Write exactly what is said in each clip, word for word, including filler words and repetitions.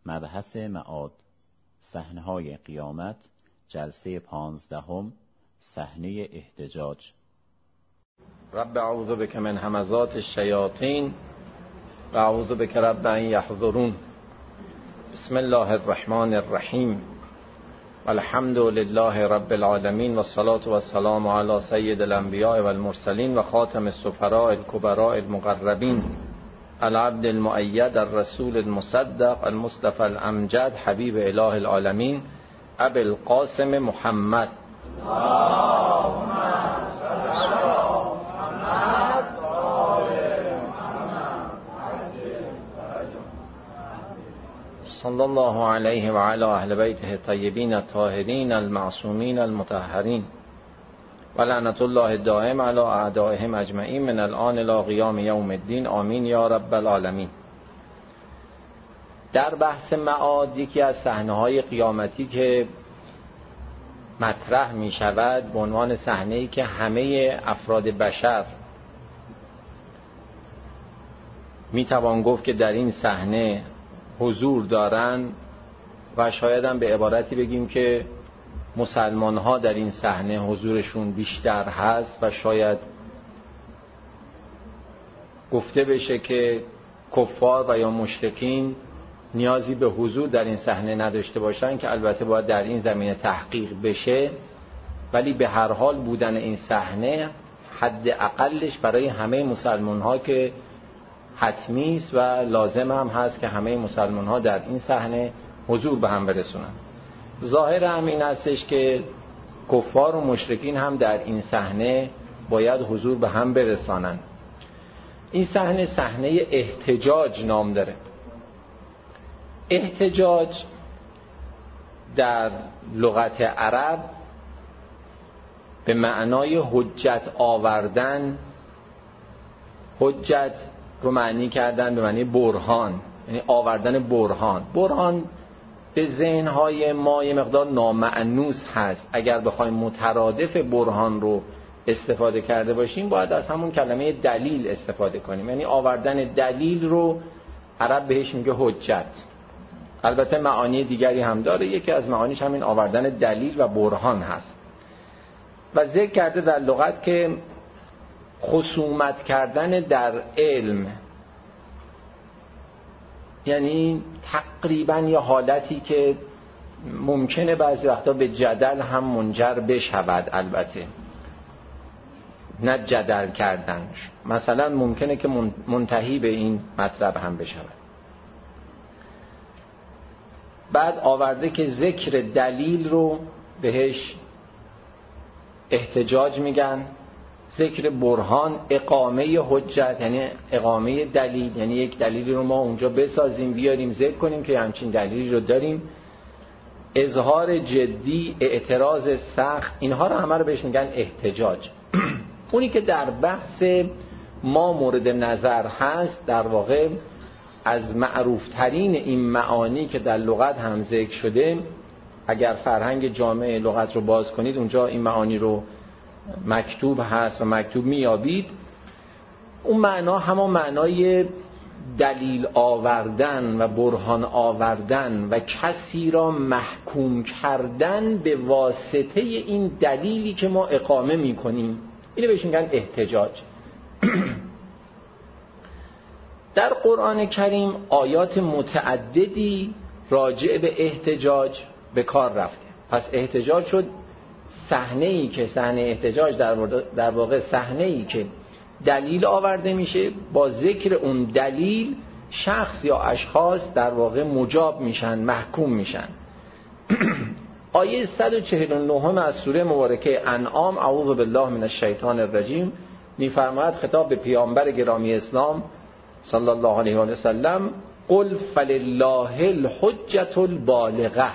مبحث معاد، صحنه‌های قیامت، جلسه پانزدهم، صحنه احتجاج. رب اعوذ بک من همزات الشیاطین و اعوذ بک رب ان یحضرون. بسم الله الرحمن الرحیم والحمد لله رب العالمین والصلاة والسلام علی سید الانبیاء والمرسلین و خاتم السفراء الکبراء المقربین العبد المؤید الرسول المصدق المصطفى الامجد حبیب اله العالمین ابی القاسم محمد صلی الله علیه و علی اهل بیته الطیبین الطاهرین المعصومین المطهرین و لعنت الله دائم علی اعدائهم اجمعین من الان الی قیام یوم الدین. آمین یا رب العالمین. در بحث معاد یکی از صحنه‌های قیامتی که مطرح می شود به عنوان صحنه‌ای که همه افراد بشر می توان گفت که در این صحنه حضور دارن و شاید هم به عبارتی بگیم که مسلمان ها در این صحنه حضورشون بیشتر هست و شاید گفته بشه که کفار و یا مشرکین نیازی به حضور در این صحنه نداشته باشن، که البته باید در این زمینه تحقیق بشه، ولی به هر حال بودن این صحنه حد اقلش برای همه مسلمان ها که حتمی است و لازم هم هست که همه مسلمان ها در این صحنه حضور به هم برسونن. ظاهر هم این هستش که کفار و مشرکین هم در این صحنه باید حضور به هم برسانن. این صحنه صحنه احتجاج نام داره. احتجاج در لغت عرب به معنای حجت آوردن، حجت رو معنی کردن به معنی برهان، یعنی آوردن برهان. برهان به ذهن‌های ما یه مقدار نامأنوس هست. اگر بخوایم مترادف برهان رو استفاده کرده باشیم باید از همون کلمه دلیل استفاده کنیم، یعنی آوردن دلیل رو عرب بهش میگه حجت. البته معانی دیگری هم داره، یکی از معانیش همین آوردن دلیل و برهان هست. و ذکر کرده در لغت که خصومت کردن در علم، یعنی تقریبا یه حالتی که ممکنه بعضی وقتا به جدل هم منجر بشود، البته نه جدل کردن، مثلا ممکنه که منتهی به این مطلب هم بشود. بعد آورده که ذکر دلیل رو بهش احتجاج میگن، ذکر برهان اقامه حجت، یعنی اقامه دلیل، یعنی یک دلیلی رو ما اونجا بسازیم بیاریم ذکر کنیم که همچین دلیلی رو داریم. اظهار جدی، اعتراض سخت، اینها رو همه رو بهش میگن احتجاج. اونی که در بحث ما مورد نظر هست در واقع از معروفترین این معانی که در لغت هم ذکر شده، اگر فرهنگ جامع لغت رو باز کنید اونجا این معانی رو مکتوب هست و مکتوب میابید. اون معنا همون معنای دلیل آوردن و برهان آوردن و کسی را محکوم کردن به واسطه این دلیلی که ما اقامه میکنیم، اینو بهش میگن احتجاج. در قرآن کریم آیات متعددی راجع به احتجاج به کار رفته. پس احتجاج شد صحنه‌ای که صحنه احتجاج در واقع صحنه‌ای که دلیل آورده میشه، با ذکر اون دلیل شخص یا اشخاص در واقع مجاب میشن، محکوم میشن. آیه صد و چهل و نه از سوره مبارکه انعام، اعوذ بالله من الشیطان الرجیم، میفرماید خطاب به پیامبر گرامی اسلام صلی الله علیه و سلم: قل فلله الحجة البالغه.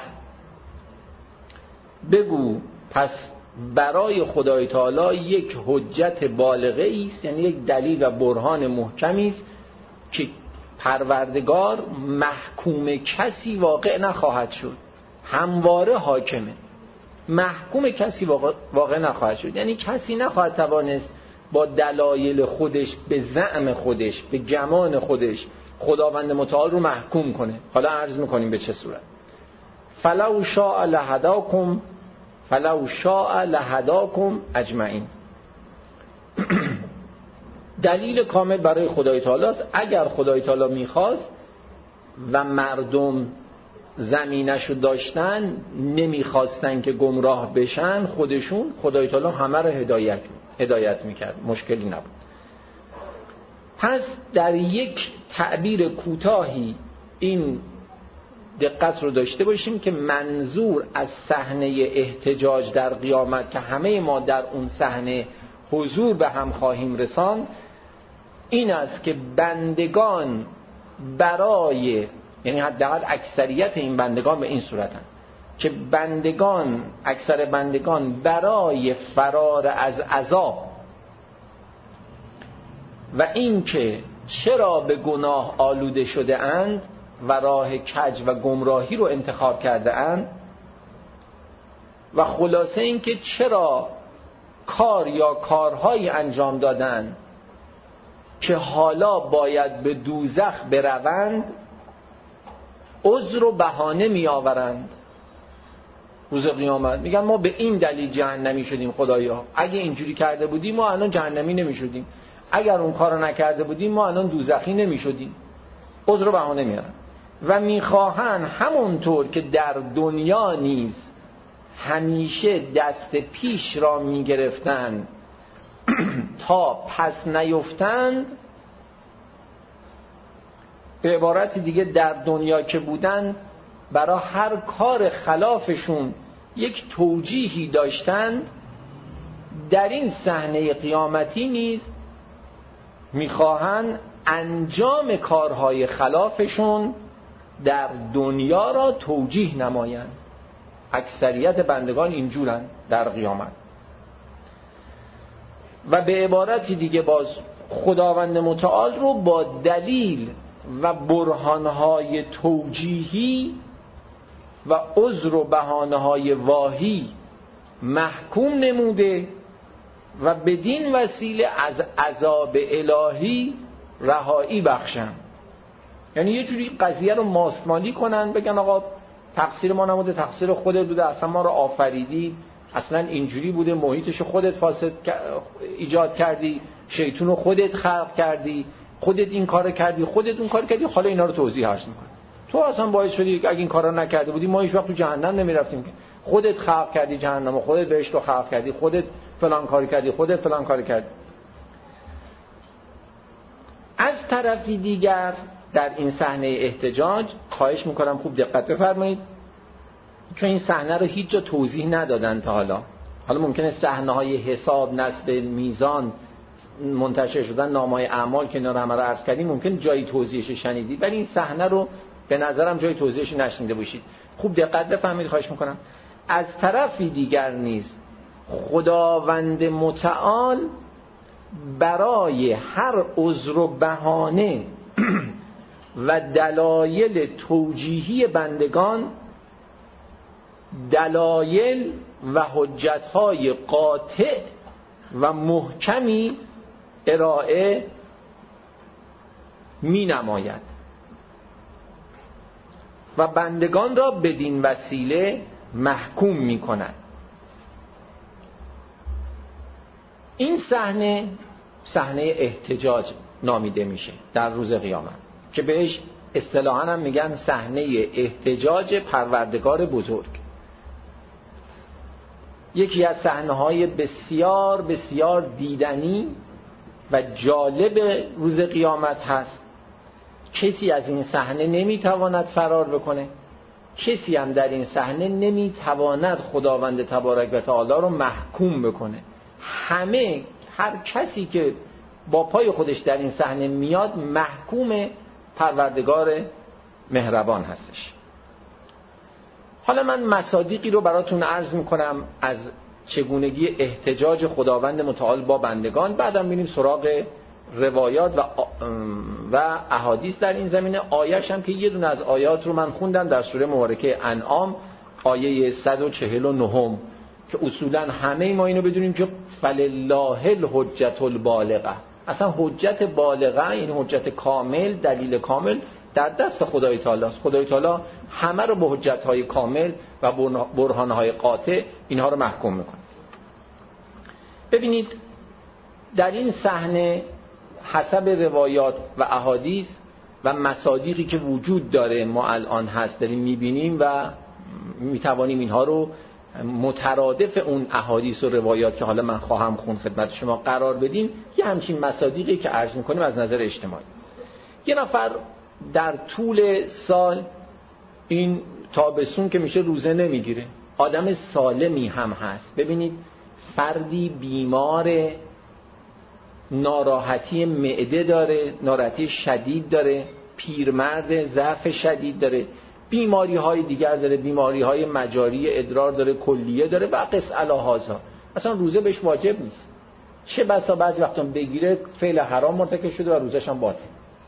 بگو پس برای خدای تعالی یک حجت بالغه است، یعنی یک دلیل و برهان محکمی است که پروردگار محکوم کسی واقع نخواهد شد، همواره حاکمه، محکوم کسی واقع, واقع نخواهد شد. یعنی کسی نخواهد توانست با دلایل خودش، به زعم خودش، به گمان خودش خداوند متعال رو محکوم کنه. حالا عرض میکنیم به چه صورت. فلو شاء لهداکم فلو شاء لهداکم اجمعین. دلیل کامل برای خدای تعالی است. اگر خدای تعالی میخواست و مردم زمینشو داشتن نمیخواستن که گمراه بشن، خودشون خدای تعالی همه رو هدایت هدایت میکرد، مشکلی نبود. پس در یک تعبیر کوتاهی این دقت رو داشته باشیم که منظور از صحنه احتجاج در قیامت که همه ما در اون صحنه حضور به هم خواهیم رساند این است که بندگان برای، یعنی حداقل اکثریت این بندگان به این صورتن که بندگان اکثر بندگان برای فرار از عذاب و این که چرا به گناه آلوده شده اند و راه کج و گمراهی رو انتخاب کرده اند و خلاصه این که چرا کار یا کارهایی انجام دادن که حالا باید به دوزخ بروند عذر و بهانه می آورند روز قیامت. میگن ما به این دلیل جهنمی شدیم خدایا، اگه اینجوری کرده بودیم ما الان جهنمی نمی شدیم، اگر اون کارو نکرده بودیم ما الان دوزخی نمی شدیم. عذر و بهانه میارن و میخواهن همونطور که در دنیا نیز همیشه دست پیش را میگرفتن تا پس نیفتند، به عبارت دیگه در دنیا که بودن برای هر کار خلافشون یک توجیهی داشتند، در این صحنه قیامتی نیز میخواهند انجام کارهای خلافشون در دنیا را توجیه نمایند. اکثریت بندگان اینجورن در قیامت. و به عبارتی دیگه باز خداوند متعال رو با دلیل و برهانهای توجیهی و عذر و بهانه‌های واهی محکوم نموده و بدین وسیله از عذاب الهی رهایی بخشن. یعنی یه جوری قضیه رو ماستمالی کنن، بگن آقا تقصیر ما نبوده، تقصیر خودت بوده، اصلا ما رو آفریدی، اصلا اینجوری بوده، محیطش خودت فاسد ایجاد کردی، شیطون رو خودت خلق کردی، خودت این کار کردی، خودت اون کار کردی، حالا اینا رو توضیح عرض می‌کنم. تو اصلا باعث شدی که اگه این کارا نکرده بودی ما هیچ وقت تو جهنم نمی‌رفتیم که. خودت خلق کردی جهنم و خودت بهشت رو خلق کردی، خودت فلان کاری کردی، خودت فلان کاری کردی. از طرفی دیگر در این صحنه احتجاج خواهش میکنم خوب دقت بفرمایید، چون این صحنه رو هیچ جا توضیح ندادن تا حالا. حالا ممکنه صحنه های حساب، نصب میزان، منتشر شدن نامه‌های اعمال که اینا رو همه رو عرض کردیم ممکن جایی توضیحش شنیدید، ولی این صحنه رو به نظرم جایی توضیحش نشنیده باشید. خوب دقت بفرمایید خواهش میکنم. از طرفی دیگر نیز خداوند متعال برای هر عذر و بهانه و دلایل توجیهی بندگان دلایل و حجت‌های قاطع و محکمی ارائه می نماید و بندگان را بدین وسیله محکوم می کند. این صحنه صحنه احتجاج نامیده میشه در روز قیامت که بهش اصطلاحاً هم میگن صحنه احتجاج پروردگار بزرگ. یکی از صحنه‌های بسیار بسیار دیدنی و جالب روز قیامت هست. کسی از این صحنه نمیتواند فرار بکنه، کسی هم در این صحنه نمیتواند خداوند تبارک و تعالی رو محکوم بکنه. همه، هر کسی که با پای خودش در این صحنه میاد محکوم پروردگار مهربان هستش. حالا من مصادیقی رو براتون عرض میکنم از چگونگی احتجاج خداوند متعال با بندگان، بعدم میریم سراغ روایات و و احادیث در این زمینه. آیه‌ش هم که یه دونه از آیات رو من خوندم در سوره مبارکه انعام آیه صد و چهل و نه که اصولا همه ما اینو بدونیم که فلله الحجة البالغه، اصلا حجت بالغه، یعنی حجت کامل، دلیل کامل در دست خدای تعالی است. خدای تعالی همه رو به حجت‌های کامل و برهان‌های قاطع اینها رو محکوم میکنه. ببینید در این صحنه حسب روایات و احادیث و مصادیقی که وجود داره ما الان هست داریم میبینیم و میتوانیم اینها رو مترادف اون احادیث و روایات که حالا من خواهم خون خدمت شما قرار بدیم، یه همچین مصادیقی که عرض میکنیم از نظر اجتماعی. یه نفر در طول سال این تابستون که میشه روزه نمیگیره، آدم سالمی هم هست. ببینید فردی بیمار، ناراحتی معده داره، ناراحتی شدید داره، پیرمرد، ضعف شدید داره، بیماری های دیگر داره، بیماری های مجاری ادرار داره، کلیه داره و قص الهازا، اصلا روزه بهش واجب نیست. چه بسا بعضی وقتا بگیره فعل حرام مرتکب شده و روزش هم باطل.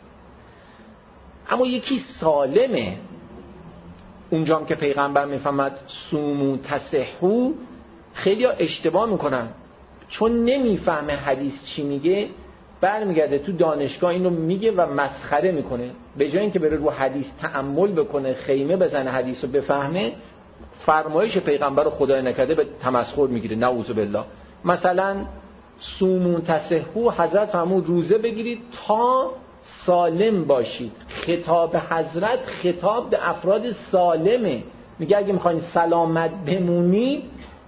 اما یکی سالمه، اونجام که پیغمبر میفهمد سومو تصحو، خیلی ها اشتباه میکنن چون نمیفهمه حدیث چی میگه، برمیگرده تو دانشگاه اینو میگه و مسخره میکنه. به جای اینکه بره رو حدیث تأمل بکنه، خیمه بزنه حدیث رو بفهمه، فرمایش پیغمبر رو خدای نکرده به تمسخر میگیره، نعوذ بالله. مثلا سومون تصحو، حضرت فرمود روزه بگیرید تا سالم باشید. خطاب حضرت خطاب به افراد سالمه، میگه اگه میخواین سلامت بمونید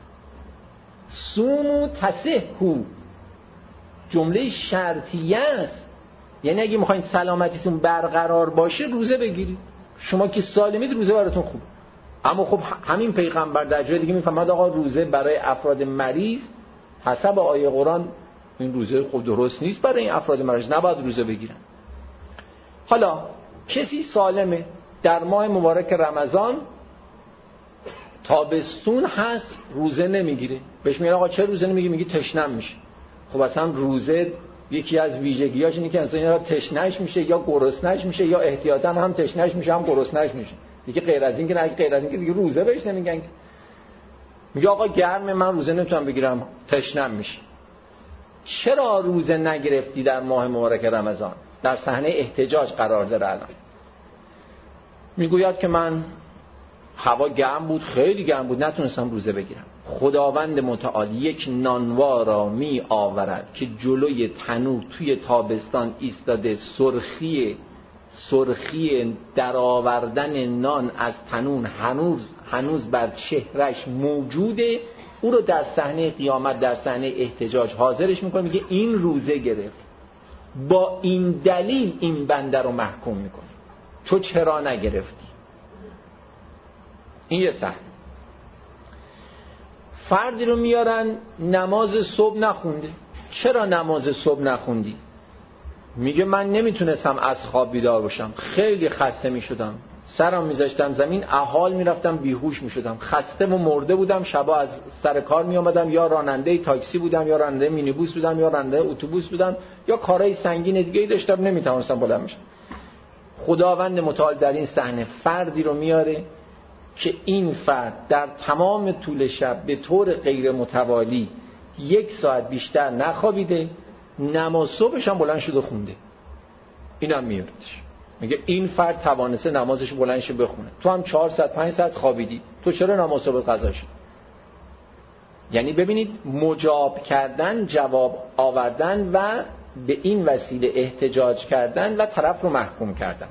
سومو تصحو، جمله شرطیه است، یعنی اگه میخواین سلامتیتون برقرار باشه روزه بگیرید. شما که سالمید روزه براتون خوب. اما خب همین پیغمبر در جای دیگه میفهمد آقا روزه برای افراد مریض حسب آیه قرآن این روزه خود درست نیست برای این افراد مریض، نباید روزه بگیرن. حالا کسی سالمه در ماه مبارک رمضان، تابستون هست، روزه نمیگیره، بهش میگن آقا چه روزه نمیگیری؟ میگه تشنم میشه. خب اصلا روزه یکی از ویژگیاش اینه که انسان یا تشنهش میشه یا گرسنهش میشه یا احتیاطاً هم تشنهش میشه هم گرسنهش میشه. دیگه غیر از این که نه، غیر از این که دیگه روزه بهش نمیگن. میگه آقا گرمه من روزه نمیتونم بگیرم، تشنم میشه. چرا روزه نگرفتی در ماه مبارک رمضان؟ در صحنه احتجاج قرار داره الان. میگوید که من هوا گرم بود، خیلی گرم بود، نتونستم روزه بگیرم. خداوند متعال یک نانوا را می آورد که جلوی تنور توی تابستان ایستاده، سرخی سرخی در آوردن نان از تنور هنوز هنوز بر چهرش موجوده، او رو در صحنه قیامت در صحنه احتجاج حاضرش میکنه، میگه این روزه گرفت، با این دلیل این بنده رو محکوم میکنه، تو چرا نگرفتی؟ این یه صحنه. فردی رو میارن نماز صبح نخونده. چرا نماز صبح نخوندی؟ میگه من نمیتونستم از خواب بیدار باشم، خیلی خسته میشدم، سرم میذاشتم زمین، احال میرفتم بیهوش میشدم، خسته و مرده بودم. شبا از سر کار میامدم، یا راننده تاکسی بودم یا راننده مینیبوس بودم یا راننده اتوبوس بودم یا کارهای سنگین دیگه داشتم، نمیتونستم بلند بشم. خداوند متعال در این صحنه فردی رو میاره که این فرد در تمام طول شب به طور غیر متوالی یک ساعت بیشتر نخوابیده، نماز صبحش هم بلند شده خونده. اینم میاردش، میگه این فرد توانسته نمازش بلند شه بخونه، تو هم چهار ساعت پنج ساعت خوابیدی، تو چرا نماز صبح قضا شد؟ یعنی ببینید مجاب کردن، جواب آوردن و به این وسیله احتجاج کردن و طرف رو محکوم کردن.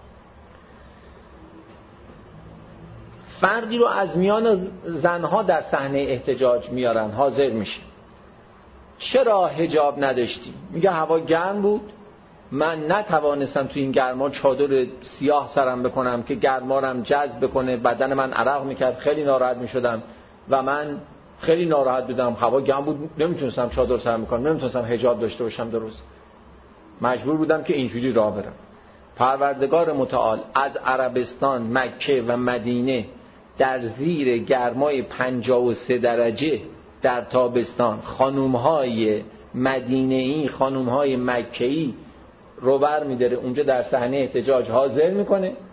فردی رو از میان زنها در صحنه احتجاج میارن، حاضر میشه. چرا حجاب نداشتی؟ میگه هوا گرم بود، من نتوانستم تو این گرما چادر سیاه سرم بکنم که گرمارم جذب بکنه، بدن من عرق میکرد، خیلی ناراحت میشدم و من خیلی ناراحت بودم، هوا گرم بود، نمیتونستم چادر سرم بکنم، نمیتونستم حجاب داشته باشم درست، مجبور بودم که اینجوری راه برم. پروردگار متعال از عربستان، مکه و مدینه در زیر گرمای پنجاه و سه درجه در تابستان خانومهای مدینه‌ای، خانومهای مکه‌ای رو بر می‌داره اونجا در صحنه احتجاج حاضر میکنه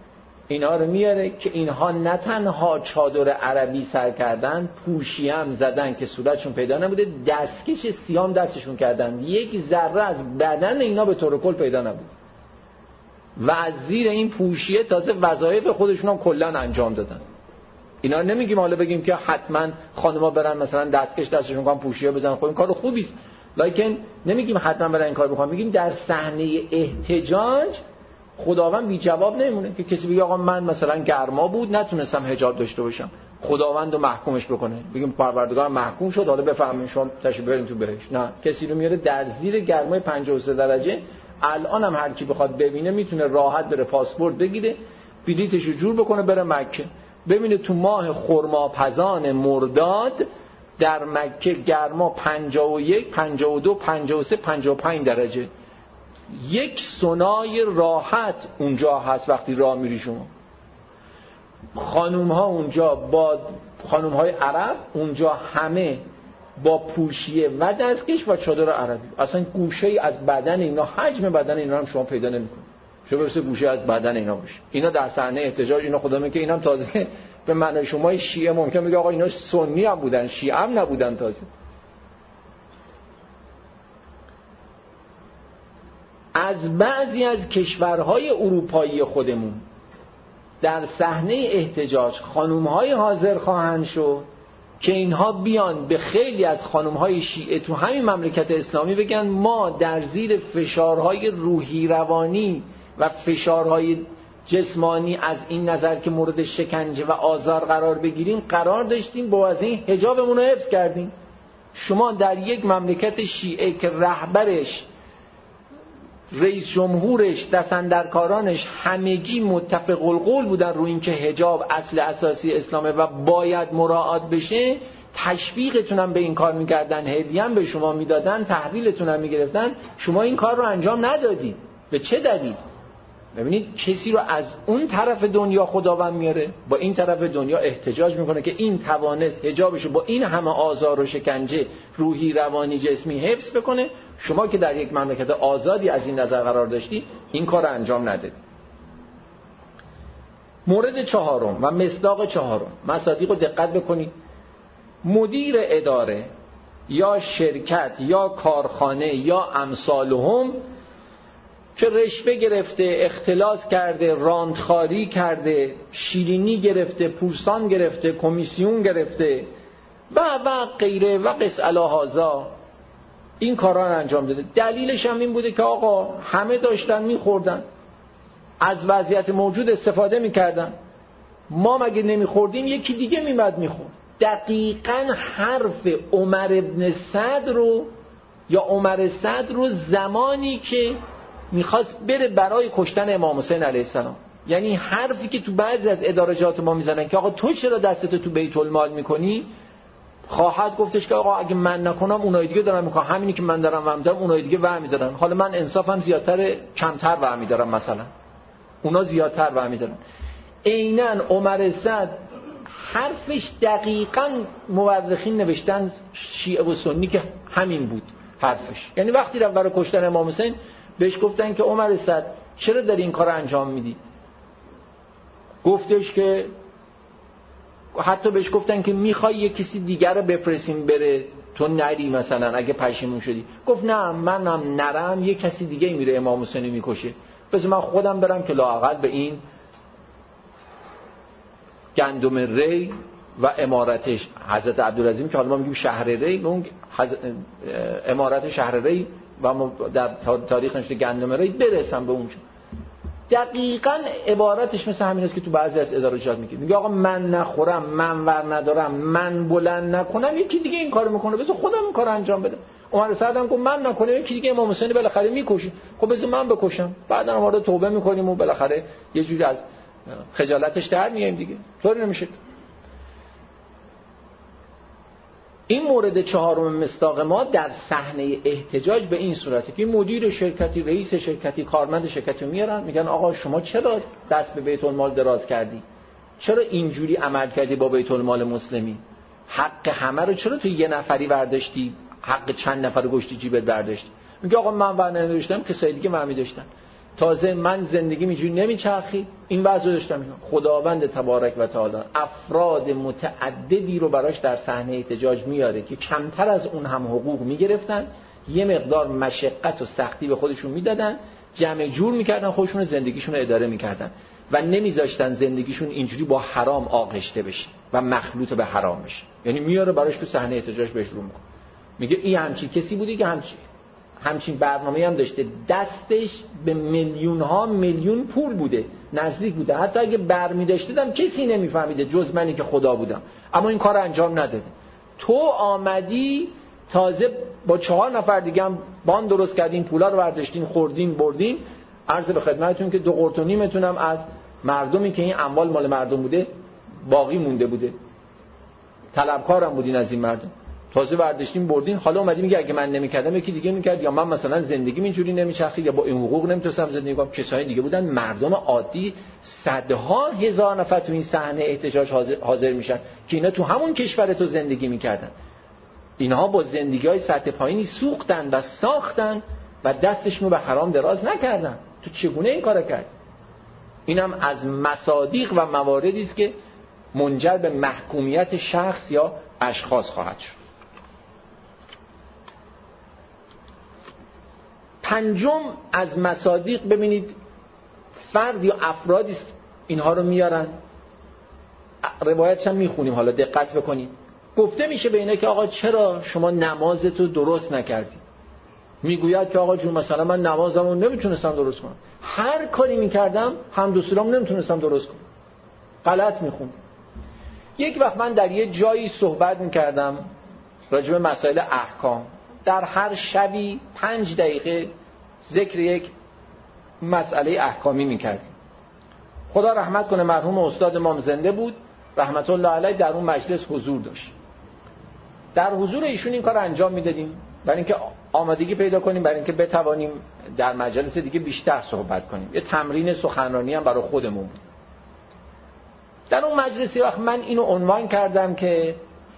اینا رو میاره که اینها نه تنها چادر عربی سر کردن، پوشی هم زدن که صورتشون پیدا نبوده، دستکش سیام دستشون کردن، یک ذره از بدن اینا به طور کل پیدا نبود و از زیر این پوشیه تازه وظایف خودشون هم کلا انجام دادن. اینا نمیگیم حالا بگیم که حتما خانم‌ها برن مثلا دستکش دستشون کنن پوشیه بزنن، خب این کار خوبی است، لکن نمیگیم حتما برن این کار بکنن. میگیم در صحنه احتجاج خداوند بی جواب نمیمونه که کسی بگه آقا من مثلا گرما بود نتونستم حجاب داشته باشم، خداوند رو محکومش بکنه، بگیم پروردگار محکوم شد حالا بفرمایید شما تشریف برید تو بهشت. نه، کسی رو میاره در زیر گرمای پنجاه و سه درجه. الان هم هر کی بخواد ببینه میتونه راحت بره پاسپورت بگیره، بلیطش رو جور بکنه بره مکه، ببینه تو ماه خرماپزان مرداد در مکه گرما پنجاه و یک، پنجاه و دو، پنجاه و سه، پنجاه و پنج درجه. یک سونای راحت اونجا هست وقتی راه میری شما. خانوم ها اونجا با خانوم های عرب اونجا همه با پوشیه و دستکش و چادر عربی، اصلا گوشه ای از بدن اینا، حجم بدن اینا هم شما پیدا نمی‌کنید. شما برسه گوشه از بدن اینا باشه. اینا در صحنه احتجاج اینا خدا میگه که اینم تازه به معنی شما شیعه ممکن میگه آقا اینا سنی هم بودن، شیعه هم نبودن. تازه از بعضی از کشورهای اروپایی خودمون در صحنه احتجاج خانوم‌های حاضر خواهند شد که اینها بیان به خیلی از خانوم‌های شیعه تو همین مملکت اسلامی بگن ما در زیر فشارهای روحی روانی و فشارهای جسمانی از این نظر که مورد شکنجه و آزار قرار بگیریم قرار داشتیم، با از این حجابمون رو حفظ کردیم. شما در یک مملکت شیعه که رهبرش، رئیس جمهورش، دستاندرکارانش همگی متفق القول بودن روی این که حجاب اصل اساسی اسلامه و باید مراعات بشه، تشویقتون هم به این کار میکردن، هدیه هم به شما میدادن، تحویلتون هم میگرفتن، شما این کار رو انجام ندادید. به چه دلیل؟ ببینید کسی رو از اون طرف دنیا خداوند میاره با این طرف دنیا احتجاج میکنه که این توانست حجابش رو با این همه آزار و شکنجه روحی روانی جسمی حفظ بکنه، شما که در یک مملکت آزادی از این نظر قرار داشتی این کار رو انجام ندید. مورد چهارم و مصداق چهارم، مصادیق رو دقت بکنید. مدیر اداره یا شرکت یا کارخانه یا امثالهم که رشوه گرفته، اختلاس کرده، راندخاری کرده، شیرینی گرفته، پورسان گرفته، کمیسیون گرفته و و غیره و قس الی هذا، این کارا رو انجام داده. دلیلش هم این بوده که آقا همه داشتن میخوردن، از وضعیت موجود استفاده میکردن، ما مگه نمیخوردیم یکی دیگه میمد میخورد. دقیقاً حرف عمر ابن سعد رو یا عمر سعد رو زمانی که میخواست بره برای کشتن امام حسین علیه السلام، یعنی حرفی که تو بعضی از ادارجات ما میزنن که آقا تو چرا دستتو تو بیت المال میکنی، خواهد گفتش که آقا اگه من نکنم اونای دیگه دارن میکنن، همینی که من دارم وهم دارم اونای دیگه وهم میدارن، حالا من انصافم زیادتر کمتر وهم میدارم، مثلا اونا زیادتر وهم میدارن. عیناً عمر سعد حرفش دقیقاً مورخین نوشتن شیعه و سنی که همین بود حرفش. یعنی وقتی رفت برای کشتن امام حسین بهش گفتن که عمر سعد چرا داری این کار انجام میدی؟ گفتش که حتی بهش گفتن که میخوای یه کسی دیگر رو بفرستیم بره تو نری مثلا اگه پشیمون شدی. گفت نه منم نرم یه کسی دیگه میره امام حسین میکشه، پس من خودم برم که لااقل به این گندم ری و امارتش حضرت عبدالعظیم که حالا ما میگیم شهر ری، به اون امارت شهر ری و در تاریخ نشده گندم ری برسم به اونجا. دقیقاً عبارتش مثل همین است که تو بعضی از ادارجات میگه، میگه آقا من نخورم، من ور ندارم، من بلند نکنم، یکی دیگه این کارو میکنه، بذار خودم این کارو انجام بدم. عمر سعد هم گفت من نکنم یکی دیگه امام حسین بالاخره میکشه، خب بذار من بکشم، بعدا ما رو توبه میکنیم و بالاخره یه جوری از خجالتش در میایم دیگه. طوری نمیشه. این مورد چهارم مصداق ما در صحنه احتجاج به این صورته که مدیر شرکتی، رئیس شرکتی، کارمند شرکتی میارن میگن آقا شما چرا دست به بیت المال دراز کردی؟ چرا اینجوری عمل کردی با بیت المال مسلمی؟ حق همه رو چرا تو یه نفری برداشتی؟ حق چند نفر رو گشتی جیبت برداشتی؟ میگه آقا من ور نداشتم، کسایی دیگه من می‌داشتن. تازه من زندگی اینجوری نمیچرخید، این وضع داشتم. خداوند تبارک و تعالی افراد متعددی رو براش در صحنه احتجاج میاره که کمتر از اون هم حقوق میگرفتن، یه مقدار مشقت و سختی به خودشون میدادن، جمع جور میکردن، خودشون زندگیشون رو اداره میکردن و نمیذاشتن زندگیشون اینجوری با حرام آغشته بشه و مخلوط به حرام بشه. یعنی میاره براش تو صحنه احتجاج بهش رو میکنه، میگه این همچین کسی بودی که همچین همچین برنامه‌ای هم داشته، دستش به میلیون ها میلیون پول بوده، نزدیک بوده، حتی اگه برمی داشتم کسی نمیفهمیده جز منی که خدا بودم، اما این کار انجام نداده. تو آمدی تازه با چهار نفر دیگه هم بان درست کردین، پولا رو برداشتین، خوردین، بردین. عرض به خدمتتون که دو قرط و نیمتون هم از مردمی که این اموال مال مردم بوده باقی مونده بوده، طلبکارم بودین از این مردم، تازه برداشتین بردین. حالا اومدی میگه اگه من نمیکردم یکی دیگه میکرد، یا من مثلا زندگیم اینجوری نمیچرخید، یا با این حقوق نمیتونستم زندگی کنم. کسای دیگه بودن، مردم عادی، صدها هزار نفر تو این صحنه احتجاج حاضر, حاضر میشن که اینا تو همون کشور تو زندگی میکردن. اینها با زندگی‌های سطح پایینی سوختن و ساختن و دستشون رو به حرام دراز نکردن. تو چگونه این کارو کرد؟ اینم از مصادیق و مواردی است که منجر به محکومیت شخص یا اشخاص خواهد شد. پنجم از مصادیق، ببینید فرد یا افرادی اینها رو میارن، روایتش هم میخونیم، حالا دقت بکنید. گفته میشه به اینا که آقا چرا شما نمازتو درست نکردی؟ میگوید که آقا جون مثلا من نمازمو نمیتونستم درست کنم، هر کاری میکردم حمد و سلام نمیتونستم درست کنم، غلط میخوندم. یک وقت من در یه جایی صحبت میکردم راجع به مسائل احکام، در هر شبی پنج دقیقه ذکر یک مسئله احکامی میکردیم. خدا رحمت کنه مرحوم استاد امام زنده بود رحمت الله علیه، در اون مجلس حضور داشت. در حضور ایشون این کار انجام میدادیم برای اینکه آمادگی پیدا کنیم، برای اینکه بتوانیم در مجلس دیگه بیشتر صحبت کنیم. یه تمرین سخنرانی هم برای خودمون بود. در اون مجلسی وقت من اینو عنوان کردم که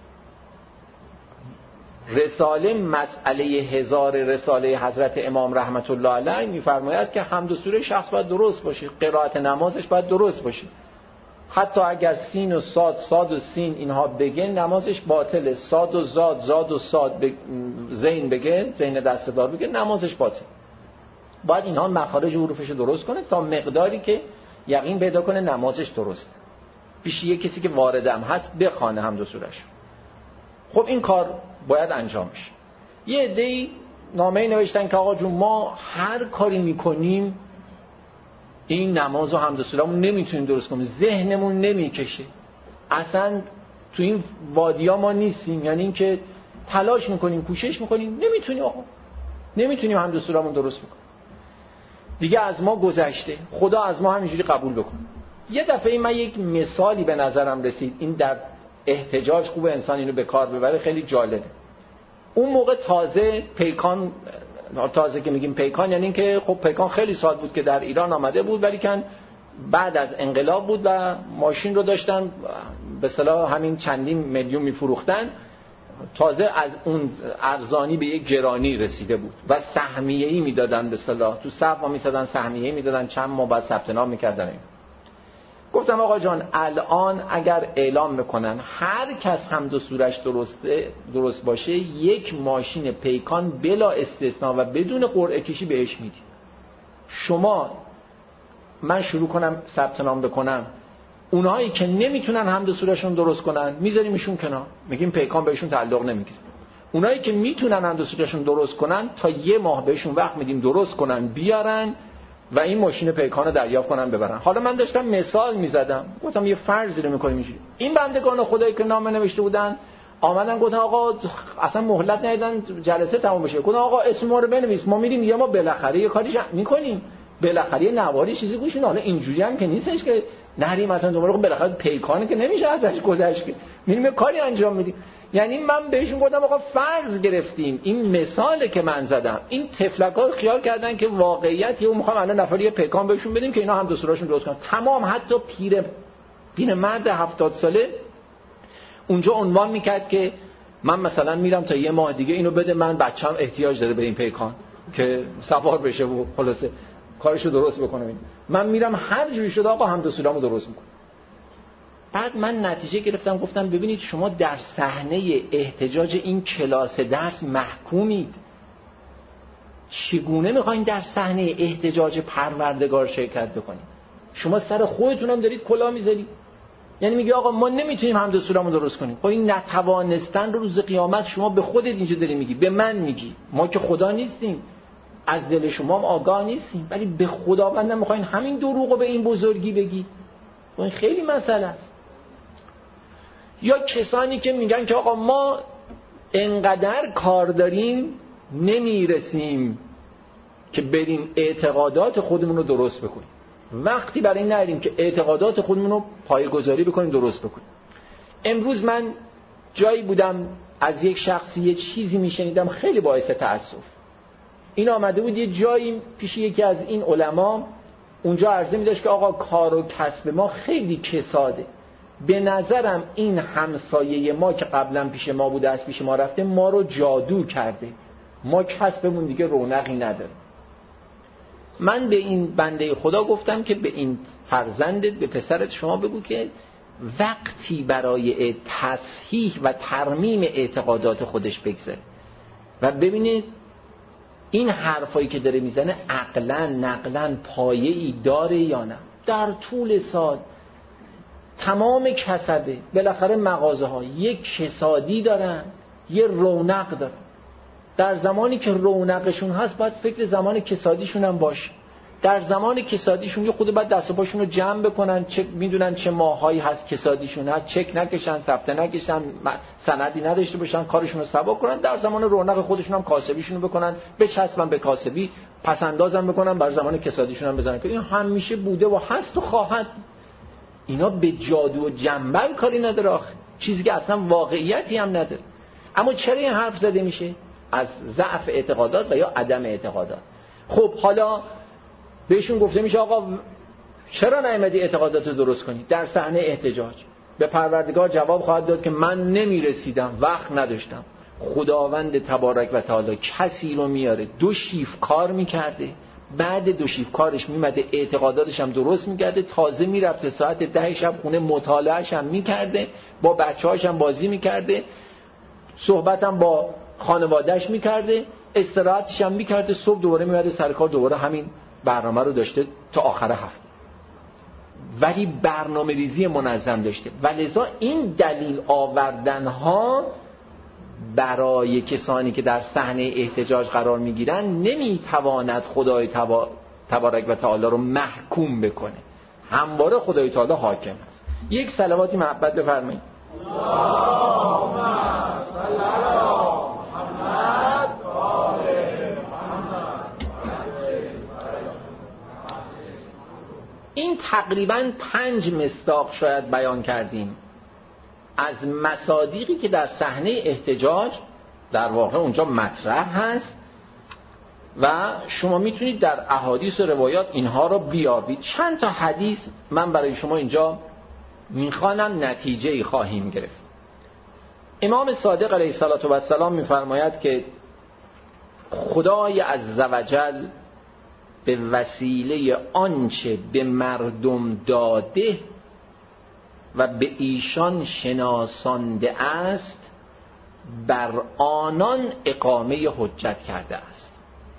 رساله مسئله هزار رساله حضرت امام رحمت الله علیه میفرماید که حمد و سوره شخص باید درست باشه، قرائت نمازش باید درست باشه. حتی اگر سین و صاد، صاد و سین اینها بگه نمازش باطله، صاد و زاد، زاد و صاد بگ... زین بگه، زین دستدار بگه، نمازش باطل. باید اینها مخارج حروفش درست کنه تا مقداری که یقین پیدا کنه نمازش درست. پیش یه کسی که واردم هست بخونه حمد و سوره‌اش. خب این کار باید انجام بشه. یه عده‌ای نامه‌ای نوشتن که آقا جون ما هر کاری میکنیم این نماز و حمد و سوره‌مون نمیتونیم درست کنیم، ذهنمون نمیکشه، اصلا تو این وادیا ما نیستیم، یعنی این که تلاش میکنیم، کوشش میکنیم، نمیتونیم آقا نمیتونیم حمد و سوره‌مون درست بکنیم، دیگه از ما گذشته، خدا از ما همینجوری قبول بکنه. یه دفعه من یک مثالی به نظرم رسید، این در احتجاج خوب انسان اینو به کار ببره، خیلی جالبه. اون موقع تازه پیکان، تازه که میگیم پیکان یعنی این که خب پیکان خیلی سال بود که در ایران آمده بود، ولی کن بعد از انقلاب بود و ماشین رو داشتن به اصطلاح همین چندین میلیون میفروختن، تازه از اون ارزانی به یک گرانی رسیده بود و سهمیه‌ای میدادن، به اصطلاح تو صف ما میسادن سهمیه‌ای میدادن، چند ماه بعد ثبت نام میکردن. گفتم آقا جان الان اگر اعلام میکنن هر کس حمد و سوره‌اش درسته درست باشه یک ماشین پیکان بلا استثناء و بدون قرعه کشی بهش میدی، شما من شروع کنم ثبت نام بکنم، اونهایی که نمیتونن حمد و سوره‌شون درست کنن میذاریم ایشون کنار، میگیم پیکان بهشون تعلق نمیگیره. اونایی که میتونن حمد و سوره‌شون درست کنن تا یه ماه بهشون وقت میدیم درست کنن بیارن و این ماشین پیکان رو دریافت کنن ببرن. حالا من داشتم مثال میزدم، گفتم یه فرضی رو میکنیم اینجوری. این بندگان خدایی که نامه نوشته بودن آمدن گفتن آقا اصلا مهلت ندیدن جلسه تموم بشه، گفتن آقا اسم ما رو بنویس، ما میریم یا ما بالاخره یه کاریش میکنیم، بالاخره یه نواری چیزی گوشین. حالا اینجوری هم که نیستش که نریم مثلا دوباره بالاخره پیکانه که نمیشه ازش گذشت، که میریم یه کاری انجام میدیم. یعنی من بهشون گفتم آقا فرض گرفتیم این مثاله که من زدم، این تفلک‌ها خیال کردن که واقعیت یه میخوام الان نفر یه پیکان بهشون بدیم که اینا هم دستوراشون درست کنن. تمام حتی پیر پیر مرد هفتاد ساله اونجا عنوان میکرد که من مثلا میرم تا یه ماه دیگه اینو بده، من بچه‌م احتیاج داره به این پیکان که سوار بشه و خلاصه کارشو درست بکنه. من میرم هر جوری شده آقا حمد و سلامو درست میکنم. بعد من نتیجه گرفتم، گفتم ببینید شما در صحنه احتجاج این کلاس درس محکومید. چگونه میخواین در صحنه احتجاج پروردگار شرکت بکنید؟ شما سر خودتون هم دارید کلاه میذارید. یعنی میگه آقا ما نمیتونیم حمد و سلامو درست کنیم. خب این نتوانستن رو روز قیامت شما به خودت اینجا داری میگی، به من میگی. ما که خدا نیستیم، از دل شما هم آگاه نیستیم، ولی به خداوند میخواین همین دروغو به این بزرگی بگید. این خیلی مسئله است. یا کسانی که میگن که آقا ما انقدر کار داریم نمیرسیم که بریم اعتقادات خودمون رو درست بکنیم. وقتی برای این نریم که اعتقادات خودمون رو پایه‌گذاری بکنیم، درست بکنیم. امروز من جایی بودم از یک شخصی یه چیزی میشنیدم خیلی باعث تأسف. این آمده بود یه جایی پیش یکی از این علما، اونجا عرضه می‌داشت که آقا کار و کسب ما خیلی کساده. به نظرم این همسایه ما که قبلا پیش ما بوده، از پیش ما رفته، ما رو جادو کرده. ما کسبمون دیگه رونقی نداره. من به این بنده خدا گفتم که به این فرزندت، به پسرت شما بگو که وقتی برای تصحیح و ترمیم اعتقادات خودش بگذاره و ببینید این حرفایی که داره میزنه عقلا نقلا پایه‌ای داره یا نه. در طول سال تمام کسبه بالاخره مغازه ها یک کسادی دارن، یه رونق دارن. در زمانی که رونقشون هست باید فکر زمان کسادیشون هم باشه. در زمان کسادیشون یه خود باید دست و پاشون رو جمع بکنن، چه میدونن چه ماهایی هست کسادیشون هست، چک نکشن، سفته نکشن، سندی نداشته باشن، کارشون رو سبک کنن. در زمان رونق خودشون هم کاسبیشون رو بکنن، بچسبن به کاسبی، پس اندازم بکنن، بر زمان کسادیشون هم بزنن. که این همیشه بوده و هست و خواهد. اینا به جادو و جنبل کاری نداره آخه، چیزی که اصلا واقعیتی هم نداره. اما چرا این حرف زده میشه؟ از ضعف اعتقادات و یا عدم اعتقادات. خب حالا بهشون گفته میشه آقا چرا نیامدی اعتقادات رو درست کنی؟ در صحنه احتجاج به پروردگار جواب خواهد داد که من نمیرسیدم، وقت نداشتم. خداوند تبارک و تعالی کسی رو میاره دو شیف کار میکرده، بعد دو شیف کارش میمده اعتقاداتش هم درست میکرده، تازه میرفته ساعت ده شب خونه مطالعهش هم میکرده، با بچه‌هاش هم بازی میکرده، صحبت هم با خانوادهش میکرده، استراحتش هم میکرده، صبح دوباره میمده سر کار، دوباره همین برنامه رو داشته تا آخر هفته. ولی برنامه ریزی منظم داشته. ولذا این دلیل آوردن ها برای کسانی که در صحنه احتجاج قرار میگیرن نمیتواند خدای تبا... تبارک و تعالی رو محکوم بکنه. همواره خدای تعالی حاکم است. یک صلواتی محبت بفرمایید. اللهم صل علی محمد و آل محمد. این تقریباً پنج مصداق شاید بیان کردیم از مصادیقی که در صحنه احتجاج در واقع اونجا مطرح هست و شما میتونید در احادیث و روایات اینها رو بیابید. چند تا حدیث من برای شما اینجا میخوانم، نتیجه‌ای خواهیم گرفت. امام صادق علیه السلام میفرماید که خدای عزوجل به وسیله آنچه به مردم داده و به ایشان شناسانده است بر آنان اقامه حجت کرده است.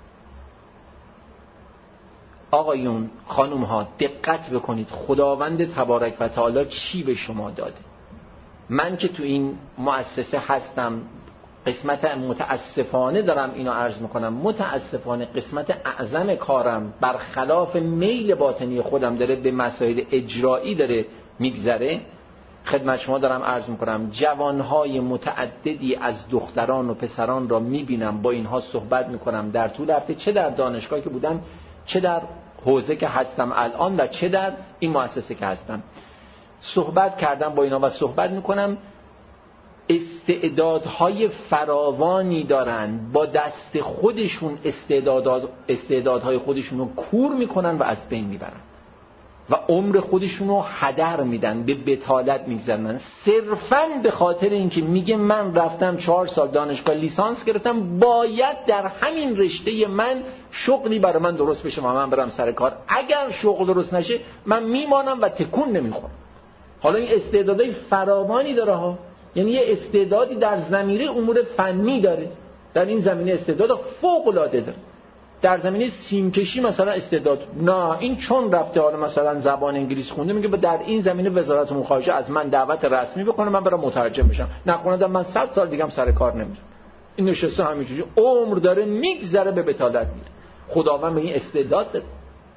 آقایون خانوم ها دقت بکنید، خداوند تبارک و تعالی چی به شما داده. من که تو این مؤسسه هستم، قسمت متاسفانه دارم اینو عرض میکنم، متاسفانه قسمت اعظم کارم برخلاف میل باطنی خودم داره به مسائل اجرایی داره میگذره. خدمت شما دارم عرض میکنم جوانهای متعددی از دختران و پسران را میبینم، با اینها صحبت میکنم در طول هفته، چه در دانشگاه که بودم، چه در حوزه که هستم الان و چه در این مؤسسه که هستم. صحبت کردم با اینا و صحبت میکنم. استعدادهای فراوانی دارن، با دست خودشون استعداد استعدادهای خودشون رو کور میکنن و از بین میبرن. و عمر خودشون رو هدر میدن، به بتالت میگذرن، صرفاً به خاطر اینکه میگه من رفتم چهار سال دانشگاه لیسانس گرفتم، باید در همین رشته من شغلی برای من درست بشه و من برم سر کار. اگر شغل درست نشه من میمانم و تکون نمیخورم. حالا این استعدادهای فراوانی داره ها، یعنی یه استعدادی در زمینه امور فنی داره، در این زمینه استعداد فوق العاده داره. در زمینه سیمکشی مثلا استعداد، نه این چون رفته حالا مثلا زبان انگلیس خونده، میگه در این زمینه وزارت امور خارجه از من دعوت رسمی بکنه من برام مترجم بشم، نکنه من صد سال دیگه هم سر کار نمیرم. این نشسته همینجوری عمر داره میگذره به بتالت میره. خداوند به این استعداد داده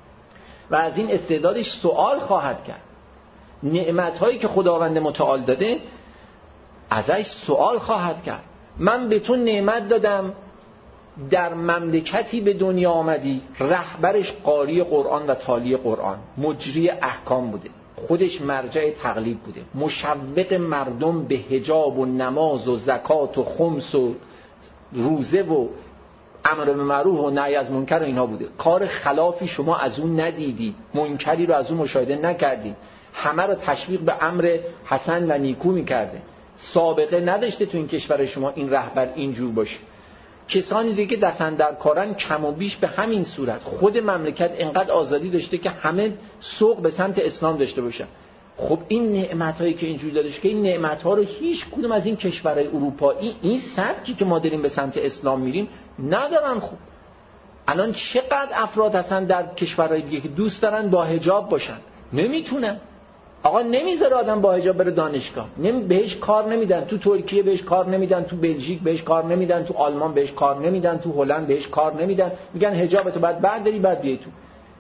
و از این استعدادش سوال خواهد کرد. نعمت‌هایی که خداوند متعال داده ازش سوال خواهد کرد. من به تو نعمت دادم، در مملکتی به دنیا آمدی، رهبرش قاری قرآن و تالی قرآن، مجری احکام بوده، خودش مرجع تقلید بوده، مشوق مردم به حجاب و نماز و زکات و خمس و روزه و امر به معروف و نهی از منکر و اینها بوده. کار خلافی شما از اون ندیدی، منکری رو از اون مشاهده نکردی، همه رو تشویق به امر حسن و نیکو میکرده. سابقه نداشته تو این کشور شما این رهبر اینجور باشه. کسانی دیگه دست اندر کارن کم و بیش به همین صورت. خود مملکت انقدر آزادی داشته که همه سوق به سمت اسلام داشته باشن. خب این نعمت‌هایی که اینجور دادش که این نعمت‌ها رو هیچ کدوم از این کشورهای اروپایی این سبکی که ما داریم به سمت اسلام میریم ندارن. خب الان چقدر افراد هستن در کشورهای دیگه که دوست دارن با حجاب باشن، نمیتونن. آقا نمیذاره آدم با حجاب بره دانشگاه، نمی بهش کار نمیدن، تو ترکیه بهش کار نمیدن، تو بلژیک بهش کار نمیدن، تو آلمان بهش کار نمیدن، تو هلند بهش کار نمیدن، میگن حجابتو بعد برداری بعد بیای تو.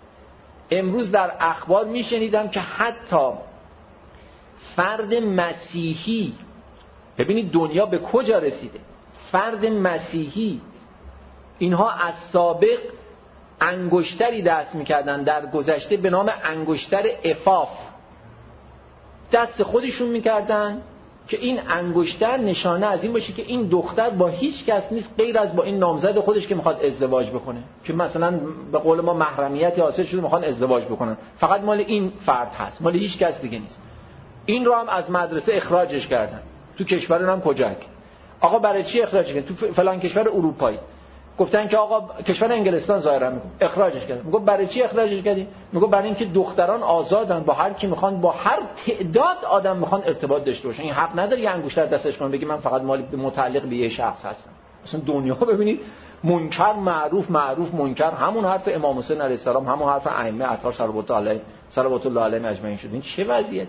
امروز در اخبار میشنیدم که حتی فرد مسیحی، ببینید دنیا به کجا رسیده، فرد مسیحی اینها از سابق انگشتری دست میکردن در گذشته به نام انگشتر عفاف، دست خودشون میکردن که این انگشتر نشانه از این باشه که این دختر با هیچ کس نیست غیر از با این نامزد خودش که میخواد ازدواج بکنه، که مثلا به قول ما محرمیتی حاصل شده میخوان ازدواج بکنن، فقط مال این فرد هست، مال هیچ کس دیگه نیست. این رو هم از مدرسه اخراجش کردن. تو کشور هم کجاک؟ آقا برای چی اخراجش کردن؟ تو فلان کشور اروپایی گفتن که آقا کشور انگلستان ظاهرا میگه اخراجش کردن. میگه برای چی اخراجش کردی؟ میگه برای اینکه دختران آزادن، با هر کی میخوان، با هر تعداد آدم میخوان ارتباط داشته باشن. این حق نداره یه انگشتر دستش کنه بگه من فقط مال متعلق به یه شخص هستم. اصلا دنیا ببینید منکر معروف، معروف منکر، همون حرف امام حسین علیه السلام، همون حرف ائمه اطهار صلوات الله علیه صلوات الله علیهم اجمعین شد. این چه وضعیتی؟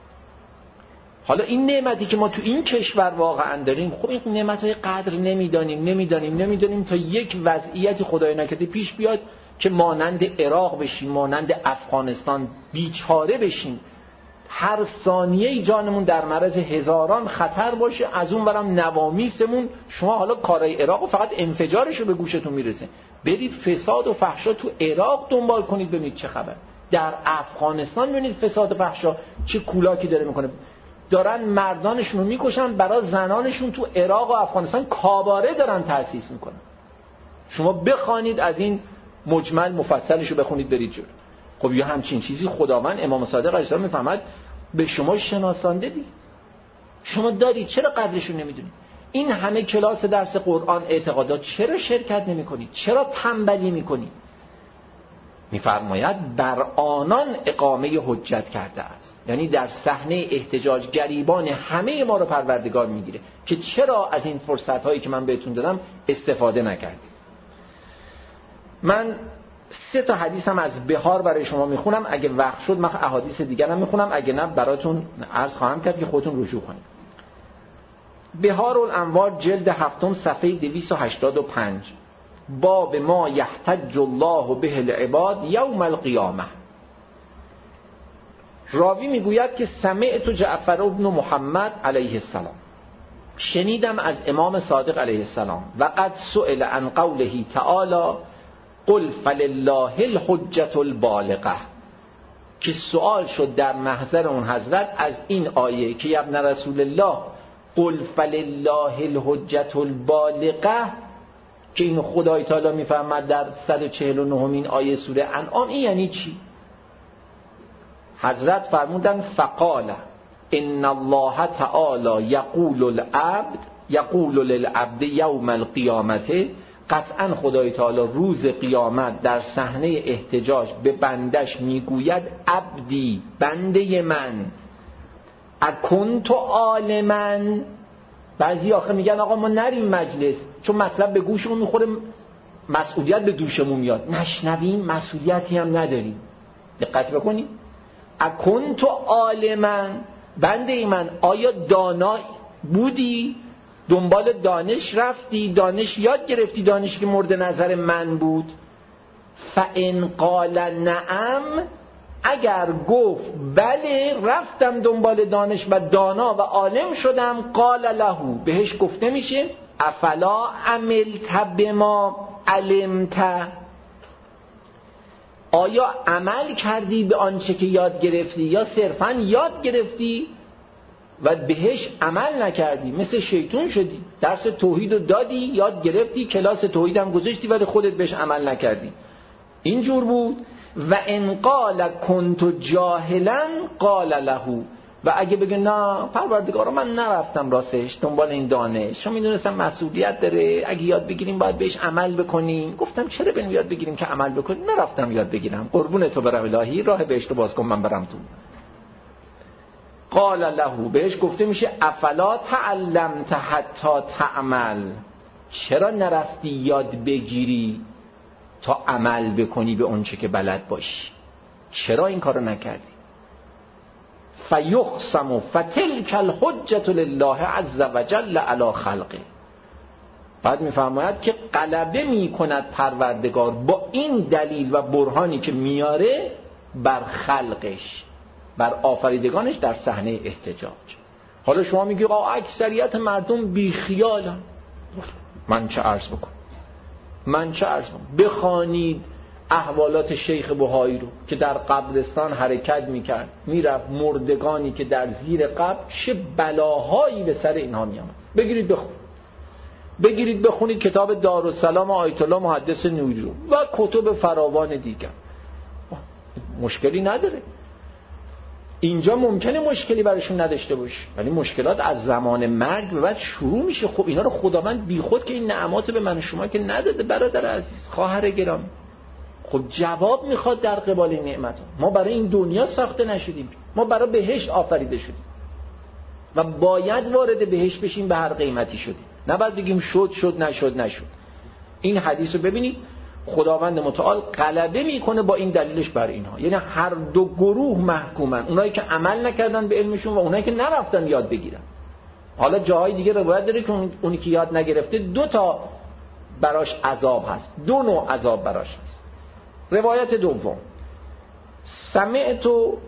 حالا این نعمتی که ما تو این کشور واقعا داریم، خب این نعمت‌های قدر نمیدانیم نمیدانیم نمیدانیم تا یک وضعیتی خدای نکرده پیش بیاد که مانند عراق بشیم، مانند افغانستان بیچاره بشیم، هر ثانیه جانمون در معرض هزاران خطر باشه، از اون برم نوامیسمون. شما حالا کارهای عراق و فقط انفجارشو به گوشتون میرسه، برید فساد و فحشا تو عراق دنبال کنید ببینید چه خبر. در افغانستان ببینید فساد و فحشا چه کولاکی داره میکنه، دارن مردانشون رو میکشن، برای زنانشون تو عراق و افغانستان کاباره دارن تأسیس میکنن. شما بخوانید از این مجمل مفصلشو بخونید برید جلو. خب یه همچین چیزی خداوند امام صادق علیه السلام میفهمد به شما شناسانده دی، شما دارید، چرا قدرشون نمیدونید؟ این همه کلاس درس قرآن اعتقادات چرا شرکت نمیکنید؟ چرا تنبلی میکنید؟ میفرماید بر آنان اقامه حجت کرده است، یعنی در صحنه احتجاج گریبان همه ما رو پروردگار میگیره که چرا از این فرصت هایی که من بهتون دادم استفاده نکردید. من سه تا حدیث هم از بهار برای شما میخونم، اگه وقت شد من احادیث دیگر هم میخونم، اگه نه براتون عرض خواهم کرد که خودتون رجوع کنید. بهار الانوار جلد هفتم صفحه دویست و هشتاد و پنج، باب ما یحتج الله به العباد یوم القیامه. راوی میگوید که سمعت جعفر ابن محمد علیه السلام، شنیدم از امام صادق علیه السلام، و قد سئل عن قوله تعالی قل فلله الحجة البالغه، که سوال شد در محضر اون حضرت از این آیه که ابن رسول الله قل فلله الحجة البالغه، که اینو خدای تعالی میفهمد در صد و چهل و نهمین آیه سوره انعام. این یعنی چی؟ حضرت فرمودن فقال ان الله تعالی یقول العبد یقول للعبد یوم القیامت، قطعا خدای تعالی روز قیامت در صحنه احتجاج به بندش میگوید عبدی، بنده من، اکنت عالما. بعضی آخه میگن آقا ما نریم مجلس چون مطلب به گوشمون میخوره، مسئولیت به دوشمون میاد، نشنویم مسئولیتی هم نداریم. دقت بکنید، اکنت عالما، بنده من آیا دانا بودی؟ دنبال دانش رفتی؟ دانش یاد گرفتی؟ دانشی که مورد نظر من بود؟ فان قال نعم، اگر گفت بله رفتم دنبال دانش و دانا و عالم شدم، قال له، بهش گفته میشه افلا عملت بما علمت، آیا عمل کردی به آنچه که یاد گرفتی یا صرفا یاد گرفتی و بهش عمل نکردی؟ مثل شیطون شدی، درس توحید رو دادی، یاد گرفتی، کلاس توحید هم گذاشتی ولی خودت بهش عمل نکردی. اینجور بود. و ان قال کنت جاهلا قال له، و اگه بگه نه پروردگارا من نرفتم راستش دنبال این دانش، چون میدونستم مسئولیت داره، اگه یاد بگیریم باید بهش عمل بکنیم، گفتم چرا بریم یاد بگیریم که عمل بکنیم، نرفتم یاد بگیرم، قربون تو برم الهی، راه بهشت رو باز کن من برم تو. قال له، بهش گفته میشه افلا تعلمت حتی تعمل، چرا نرفتی یاد بگیری تا عمل بکنی به اون چه که بلد باشی؟ چرا این کارو نکردی؟ فیخصم فتلک الحجة لله عز وجل علی خلقه. بعد میفرماید که غلبه میکند پروردگار با این دلیل و برهانی که میاره بر خلقش، بر آفریدگانش در صحنه احتجاج. حالا شما میگی آقا اکثریت مردم بیخیالن، من چه عرض بکنم؟ من چه عرض کنم؟ بخوانید احوالات شیخ بهایی رو که در قبرستان حرکت میکرد، میرفت مردگانی که در زیر قبر، چه بلاهایی به سر اینها میامد. بگیرید بخون، بگیرید بخونید کتاب دارالسلام آیت الله محدث نوری رو و کتب فراوان دیگر، مشکلی نداره. اینجا ممکنه مشکلی براشون نداشته باشه، ولی مشکلات از زمان مرگ به بعد شروع میشه. خب اینا رو خداوند بیخود که این نعمات به من و شما که نداده برادر عزیز، خواهر گرامی، خب جواب میخواد در قبال این نعمت. ما برای این دنیا ساخته نشدیم، ما برای بهشت آفریده شدیم و باید وارد بهشت بشیم به هر قیمتی شدیم، نه بعد بگیم شد شد نشد نشد. این حدیث رو ببینید، خداوند متعال غلبه میکنه با این دلیلش بر اینها، یعنی هر دو گروه محکومن، اونایی که عمل نکردن به علمشون و اونایی که نرفتن یاد بگیرن. حالا جاهای دیگه روایت داره که اونی که یاد نگرفته دو تا براش عذاب هست، دو نوع عذاب براش هست. روایت دوم، سمعت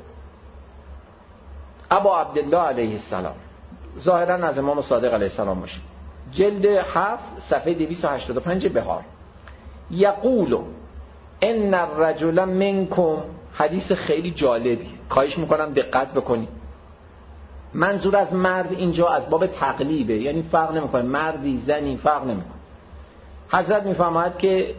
ابا عبدالله علیه السلام، ظاهرا از امام صادق علیه السلام باشه، جلد هفت صفحه دویست و هشتاد و پنج بهار، یقول ان الرجل منکم، حدیث خیلی جالبی، خواهش میکنم دقت بکنید. منظور از مرد اینجا از باب تقلیبه، یعنی فرق نمیکنه مردی زنی فرق نمیکنه. حضرت میفرماید که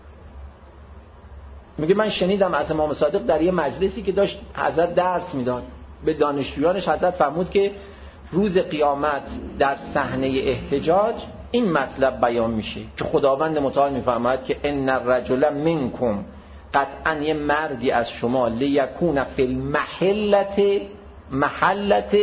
میگه من شنیدم از امام صادق در یه مجلسی که داشت حضرت درس میداد به دانشجویانش، حضرت فرمود که روز قیامت در صحنه احتجاج این مطلب بیان میشه که خداوند متعال میفرماید که ان الرجل منکم، قطعا یه مردی از شما، لیکون فی المحلة محلة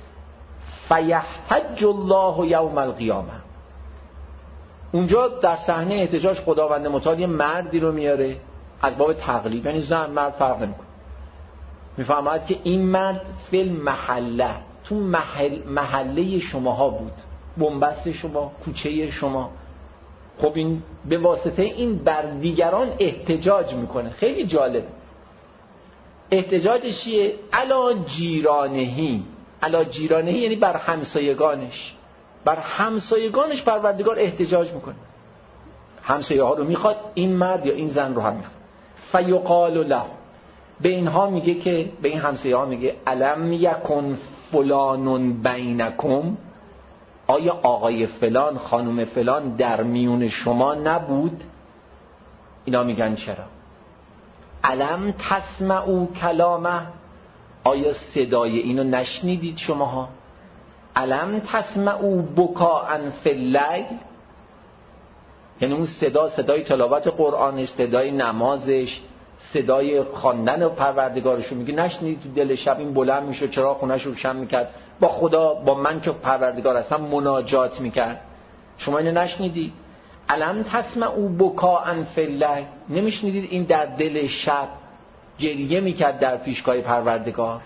فیحتج الله یوم القیامه. اونجا در صحنه احتجاج خداوند متعال یه مردی رو میاره از باب تقلیب، یعنی زن مرد فرق نمیکنه، میفرماید که این مرد فی المحله، تو محل محله شماها بود، بنبست شما، کوچه شما. خب این به واسطه این بر دیگران احتجاج میکنه. خیلی جالب. احتجاجش چیه؟ علا جیرانهی، علا جیرانهی یعنی بر همسایگانش، بر همسایگانش پروردگار احتجاج میکنه. همسایه ها رو میخواد، این مرد یا این زن رو هم میخواد. فیقال له، به اینها میگه که، به این همسایه ها میگه الم یکن فلان بینکم، آیا آقای فلان خانم فلان در میون شما نبود؟ اینا میگن چرا. الم تسمعوا کلامه، آیا صدای اینو نشنیدید شماها؟ الم تسمعوا بکاء فی اللیل، یعنی اون صدا صدای تلاوت قرآن، صدای نمازش، صدای خواندن پروردگارشو میگه نشنیدید؟ تو دل شب این بلند میشه، چرا خونه‌شو روشن میکرد، با خدا، با من که پروردگار هستم مناجات میکرد، شما اینو نشنیدید؟ الم تسمعوا بکاء فی اللیل، نمیشنیدید این در دل شب گریه میکرد در پیشگاه پروردگار،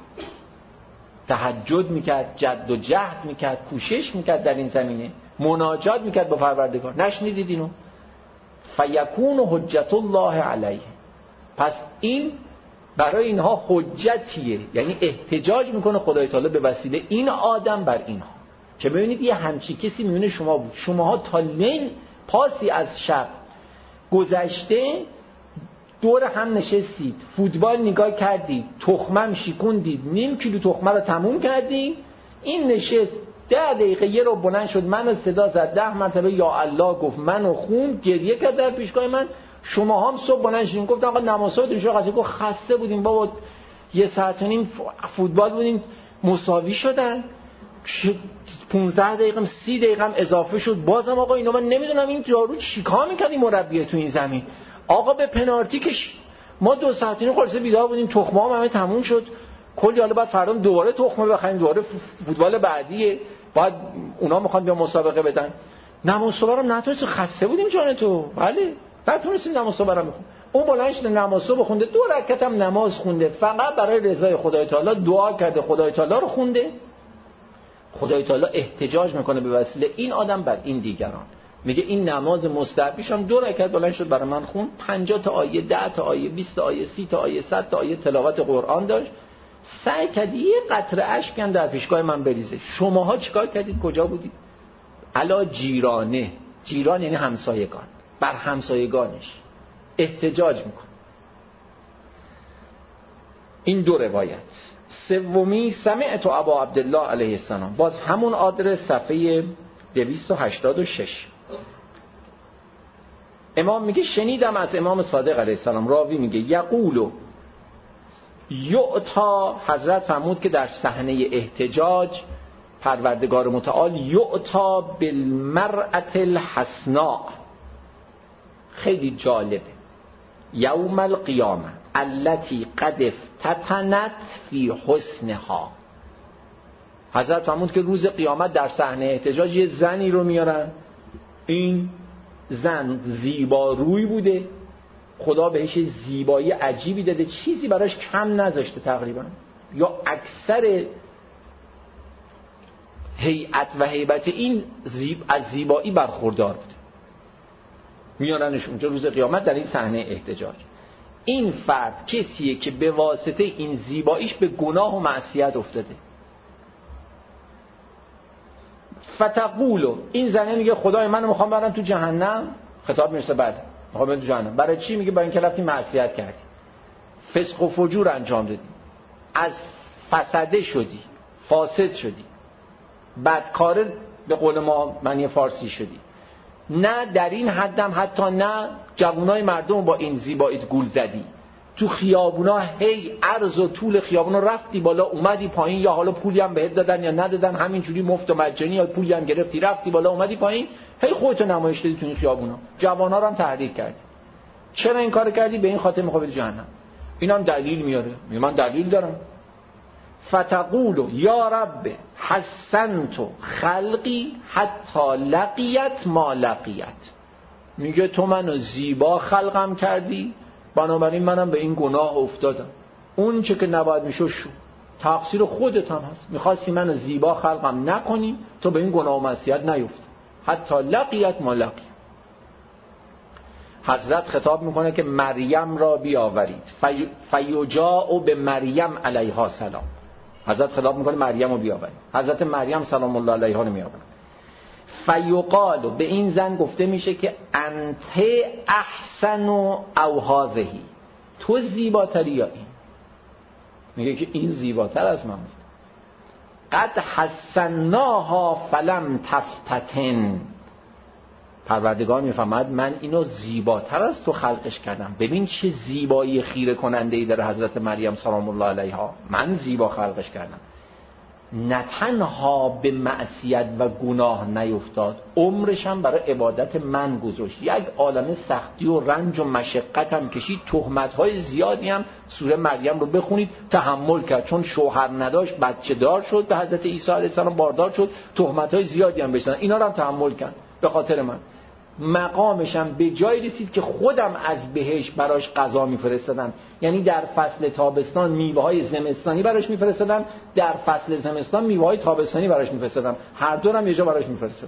تهجد میکرد، جد و جهد میکرد، کوشش میکرد در این زمینه، مناجات میکرد با پروردگار، نشنیدید اینو؟ فیکون حجت الله علیه، پس این برای اینها حجتیه، یعنی احتجاج میکنه خدای تعالی به وسیله این آدم بر اینها. که ببینید یه همچی کسی میونه شما بود، شماها تا لیل پاسی از شب گذشته دور هم نشستید، فوتبال نگاه کردید، تخمم شیکوندید، نیم کیلو تخمه رو تموم کردید، این نشست ده دقیقه یه رو بلند شد، منو صدا زد، ده مرتبه یا الله گفت، منو خوند، گریه کرد در پیشگاه من. شما هم صبح بلند شدین گفتن آقا نمازاتون شو، قضیه گفت خسته بودیم بابا، یه ساعت و نیم فوتبال بودیم مساوی شدن، پونزده دقیقه سی دقیقه هم اضافه شد، بازم آقا اینا من نمیدونم این جارو چیکار میکنه این مربیه تو این زمین، آقا به پنالتی کش، ما دو ساعت و نیم خلاصه بیدار بودیم، تخمه هم همه تموم شد کلی، حالا بعد فردا دوباره تخمه بخریم، دوباره فوتبال بعدیه، بعد اونا میخوان بیا مسابقه بدن. نماز صبح رو نتونست، خسته بودیم جان تو، بله نتونستیم نماز صبح رو بخونیم. اون بلند شده نماز صبح خونده، دو رکعت هم نماز خونده، فقط برای رضای خدای تعالی دعا کرده، خدای تعالی رو خونده. خدای تعالی احتجاج میکنه به وسیله این آدم بر این دیگران، میگه این نماز مستحبیش هم دو رکعت بلند شد برای من خون، پنجاه تا آیه، ده تا آیه، بیست تا آیه، سی تا آیه، صد تا آیه تلاوت قرآن داشت، سعی کرد یه قطره اشک هم در پیشگاه من بریزه. شماها چیکار کردید؟ کجا بودید؟ علا جیرانه، جیران یعنی همسایگان، بر همسایگانش احتجاج میکن. این دو روایت. سومی سمعت ابا عبدالله علیه السلام، باز همون آدرس، صفحه دویست و هشتاد و شش. امام میگه شنیدم از امام صادق علیه السلام، راوی میگه یقولو یعطا، حضرت فرمود که در صحنه احتجاج پروردگار متعال یعطا بالمرأة الحسناء، خیلی جالبه، یوم القیامه التي قد افتتنت فی حسنها. حضرت فرمود که روز قیامت در صحنه احتجاج یه زنی رو میارن، این زن زیبا روی بوده، خدا بهش زیبایی عجیبی داده، چیزی براش کم نذاشته تقریبا، یا اکثر هیئت و هیبت این زیب از زیبایی برخوردار بوده، میارنش اونجا روز قیامت در این صحنه احتجاج. این فرد کسیه که به واسطه این زیباییش به گناه و معصیت افتاده. فتقولو، این زنه میگه خدای منو میخوام برم تو جهنم، خطاب میرسه بعد میخوام برم تو جهنم، برای چی؟ میگه برای اینکه رفتی معصیت کردی، فسق و فجور انجام دادی، از فسده شدی، فاسد شدی، بدکار به قول ما معنی فارسی شدی. نه در این حدم، حتی نه جوانای مردم با این زیباییت گول زدی، تو خیابونا هی عرض و طول خیابونا رفتی بالا اومدی پایین، یا حالا پولی هم بهت دادن یا ندادن، همینجوری مفت و مجانی، یا پولی هم گرفتی رفتی بالا اومدی پایین، هی خودتو نمایش دادی تو این خیابونا، جوانا رو هم تحریک کردی. چرا این کارو کردی؟ به این خاطر میخوای بری جهنم. اینم دلیل میاره، میگه من دلیل دارم. فتقولو یا رب حسنت خلقی حتی لقیت ما لقیت، میگه تو منو زیبا خلقم کردی، بنابراین منم به این گناه افتادم، اون چه که نباید میشه شو، تقصیر خودت هم هست، میخواستی منو زیبا خلقم نکنی تو به این گناه و معصیت نیفت، حتی لقیت ما لقیت. حضرت خطاب میکنه که مریم را بیاورید، في... فیجاء به مریم علیها السلام. حضرت خطاب میکنه مریم رو بیاورید، حضرت مریم سلام الله علیها رو میآورن. فیقال، به این زن گفته میشه که انت احسن او هذه، تو زیباتری یا این؟ میگه که این زیباتر از من بود. قد حسناها فلم تفتتن، پروردگار میفهمد من اینو زیباتر از تو خلقش کردم. ببین چه زیبایی خیره کننده ای داره حضرت مریم سلام الله علیها. من زیبا خلقش کردم. نه تنها به معصیت و گناه نیفتاد، عمرش هم برای عبادت من گذاشت. یک عالمه سختی و رنج و مشقت هم کشید، تهمت‌های زیادی هم سوره مریم رو بخونید تحمل کرد، چون شوهر نداشت بچه دار شد، به حضرت عیسی علیه السلام باردار شد، تهمت‌های زیادی هم بشنن، اینا رو هم تحمل کرد به خاطر من. مقامش هم به جای رسید که خودم از بهشت براش غذا میفرستادم، یعنی در فصل تابستان میوه‌های زمستانی براش میفرستادم، در فصل زمستان میوه‌های تابستانی براش میفرستادم، هر دو هم یه جا براش میفرستادم.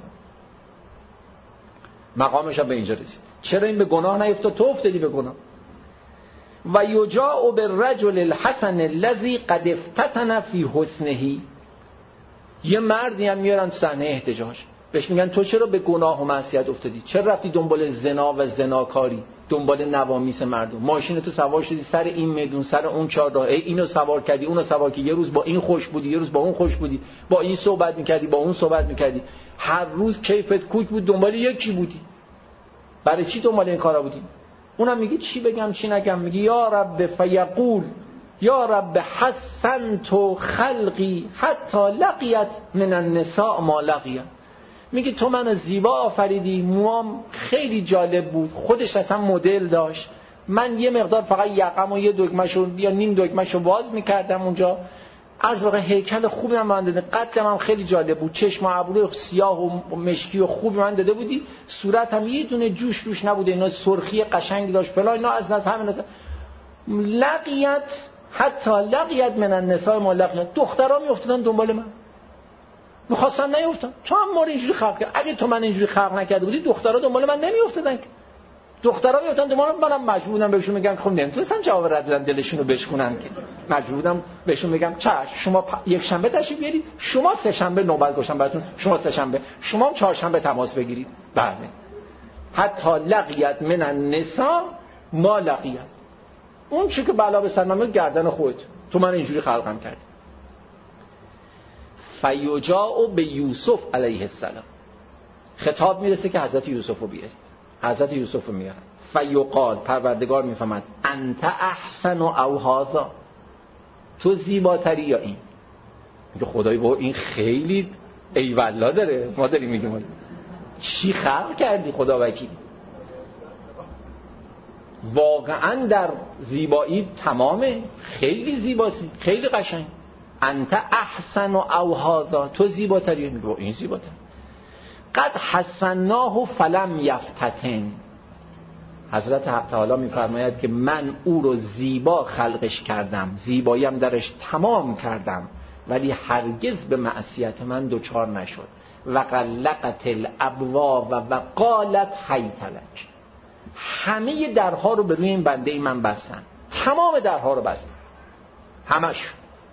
مقامش هم به اینجا رسید. چرا این به گناه نیفتاد؟ تو افتادی به گناه. و یجاء بالرجل الحسن الذی قد افتتن فی حسنه. یه مردی هم میارن صحنه احتجاج، بهش میگن تو چرا به گناه و معصیت افتادی؟ چرا رفتی دنبال زنا و زناکاری، دنبال نوامیس مردم؟ ماشین تو سوار شدی سر این میدون، سر اون چهارراه، اینو سوار کردی اونو سوار کردی، یه روز با این خوش بودی، یه روز با اون خوش بودی، با این صحبت میکردی، با اون صحبت میکردی، هر روز کیفت کوک بود، دنبال یکی بودی. برای چی دنبال این کارا بودی؟ اونم میگه چی بگم چی نگم، میگه یا رب فیقول یا رب حسنت خلقی حتی لقیت من النساء ما لقیت. میگه تو منو زیبا آفریدی، موام خیلی جالب بود، خودش اصلا مدل داشت، من یه مقدار فقط یقم و یه دکمه‌شو یا نیم دکمه‌شو باز میکردم اونجا، از واقع هیکل خوبی من داده، قدم هم خیلی جالب بود، چشم و ابرو سیاه و مشکی و خوبی من داده بودی، صورتم یه دونه جوش روش نبوده، اینا سرخی قشنگی داشت فلان، اینا از نظر همین نظر. لقیت حتی لقیت من النساء ما لقیت. دخترا میافتادن دنبال من، میخواستن نیفتن، تو هم ما رو اینجوری خلق کرد. اگه تو من اینجوری خلق نکرده بودی دخترا دنبال من نمیافتادن. دخترا میافتادن دنبال من، منم مجبور بودم بهشون میگم خب نمیتونستم جواب رد بدم دلشون رو بشکنم که، مجبور بودم بهشون میگم چش شما پ... یک شنبه تشریف بیارید، شما سه شنبه نوبت گذاشتم براتون، شما سه شنبه، شما هم چهارشنبه تماس بگیرید. بله حتی لقیت من النساء ما لقیت. اون چی که بلا به سر من گردن خودت، تو من اینجوری خلقم کردی. فیجاء به یوسف علیه السلام. خطاب میرسه که حضرت یوسف رو بیارید. حضرت یوسف رو میارن. فیقال، پروردگار میفهمد انت احسن او هذا، تو زیباتری یا این؟ میگه خدای با این خیلی ای والله داره، ما داریم میگیم چی خلق کردی خدا وکیل. واقعا در زیبایی تمامه، خیلی زیباست، خیلی قشنگ. انت احسن او هذا، تو زیباتری. میگه این زیباتر. قد حسناه فلم یفتتن. حضرت حق تعالی میفرماید که من او رو زیبا خلقش کردم، زیباییم درش تمام کردم، ولی هرگز به معصیت من دوچار نشد. و غلقت الابواب و قالت حیت لک. همه درها رو به روی این بنده ای من بستن، تمام درها رو بستن، همش.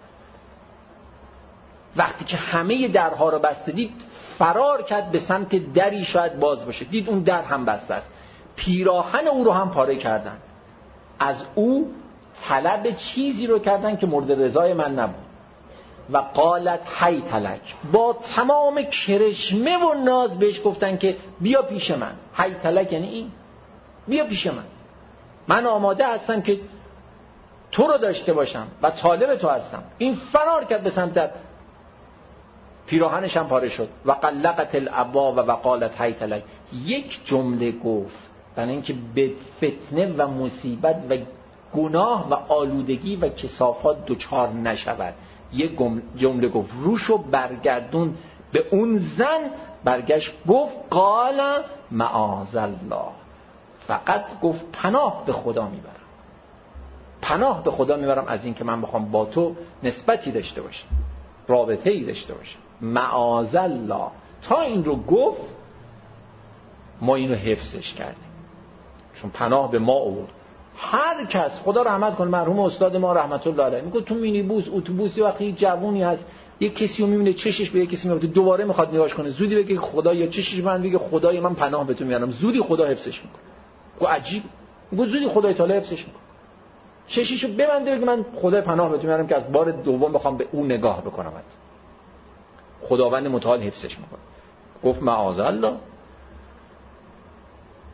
وقتی که همه درها رو بسته دید، فرار کرد به سمت دری شاید باز باشه، دید اون در هم بسته است. پیراهن او رو هم پاره کردن، از او طلب چیزی رو کردن که مورد رضای من نبود. و قالت حیت لک، با تمام کرشمه و ناز بهش گفتن که بیا پیش من. حیت لک یعنی این، بیا پیش من، من آماده هستم که تو رو داشته باشم و طالب تو هستم. این فرار کرد به سمت، پیراهنش هم پاره شد. و قلقت الابواب و قالت حیت لک. یک جمله گفت برای اینکه به فتنه و مصیبت و گناه و آلودگی و کثافات دچار نشود. یک جمله گفت، روشو برگردون به اون زن، برگشت گفت قال معاذ الله. فقط گفت پناه به خدا میبرم، پناه به خدا میبرم از این که من بخوام با تو نسبتی داشته باشم، رابطه ای داشته باشم. معاذ الله. تا این رو گفت ما اینو حفظش کردیم، چون پناه به ما آورد. هر کس، خدا رحمت کنه مرحوم استاد ما رحمت الله علیه، میگه تو مینیبوس اتوبوسی وقتی جوونی هست یک کسی رو میبینه چشش به یک کسی میفته، دوباره میخواد نگاهش کنه، زودی بگه خدا، یا چشش من بگه خدای من پناه به تو میارم، زودی خدا حفظش میکنه. گو عجیب، گو زودی خدای تعالی حفظش میکنه، چشیشو ببنده بگه من خدای پناه به تو میارم که از بار دوم بخوام به اون نگاه بکنم، خداوند متعال حفظش میکنه. گفت معاذ الله.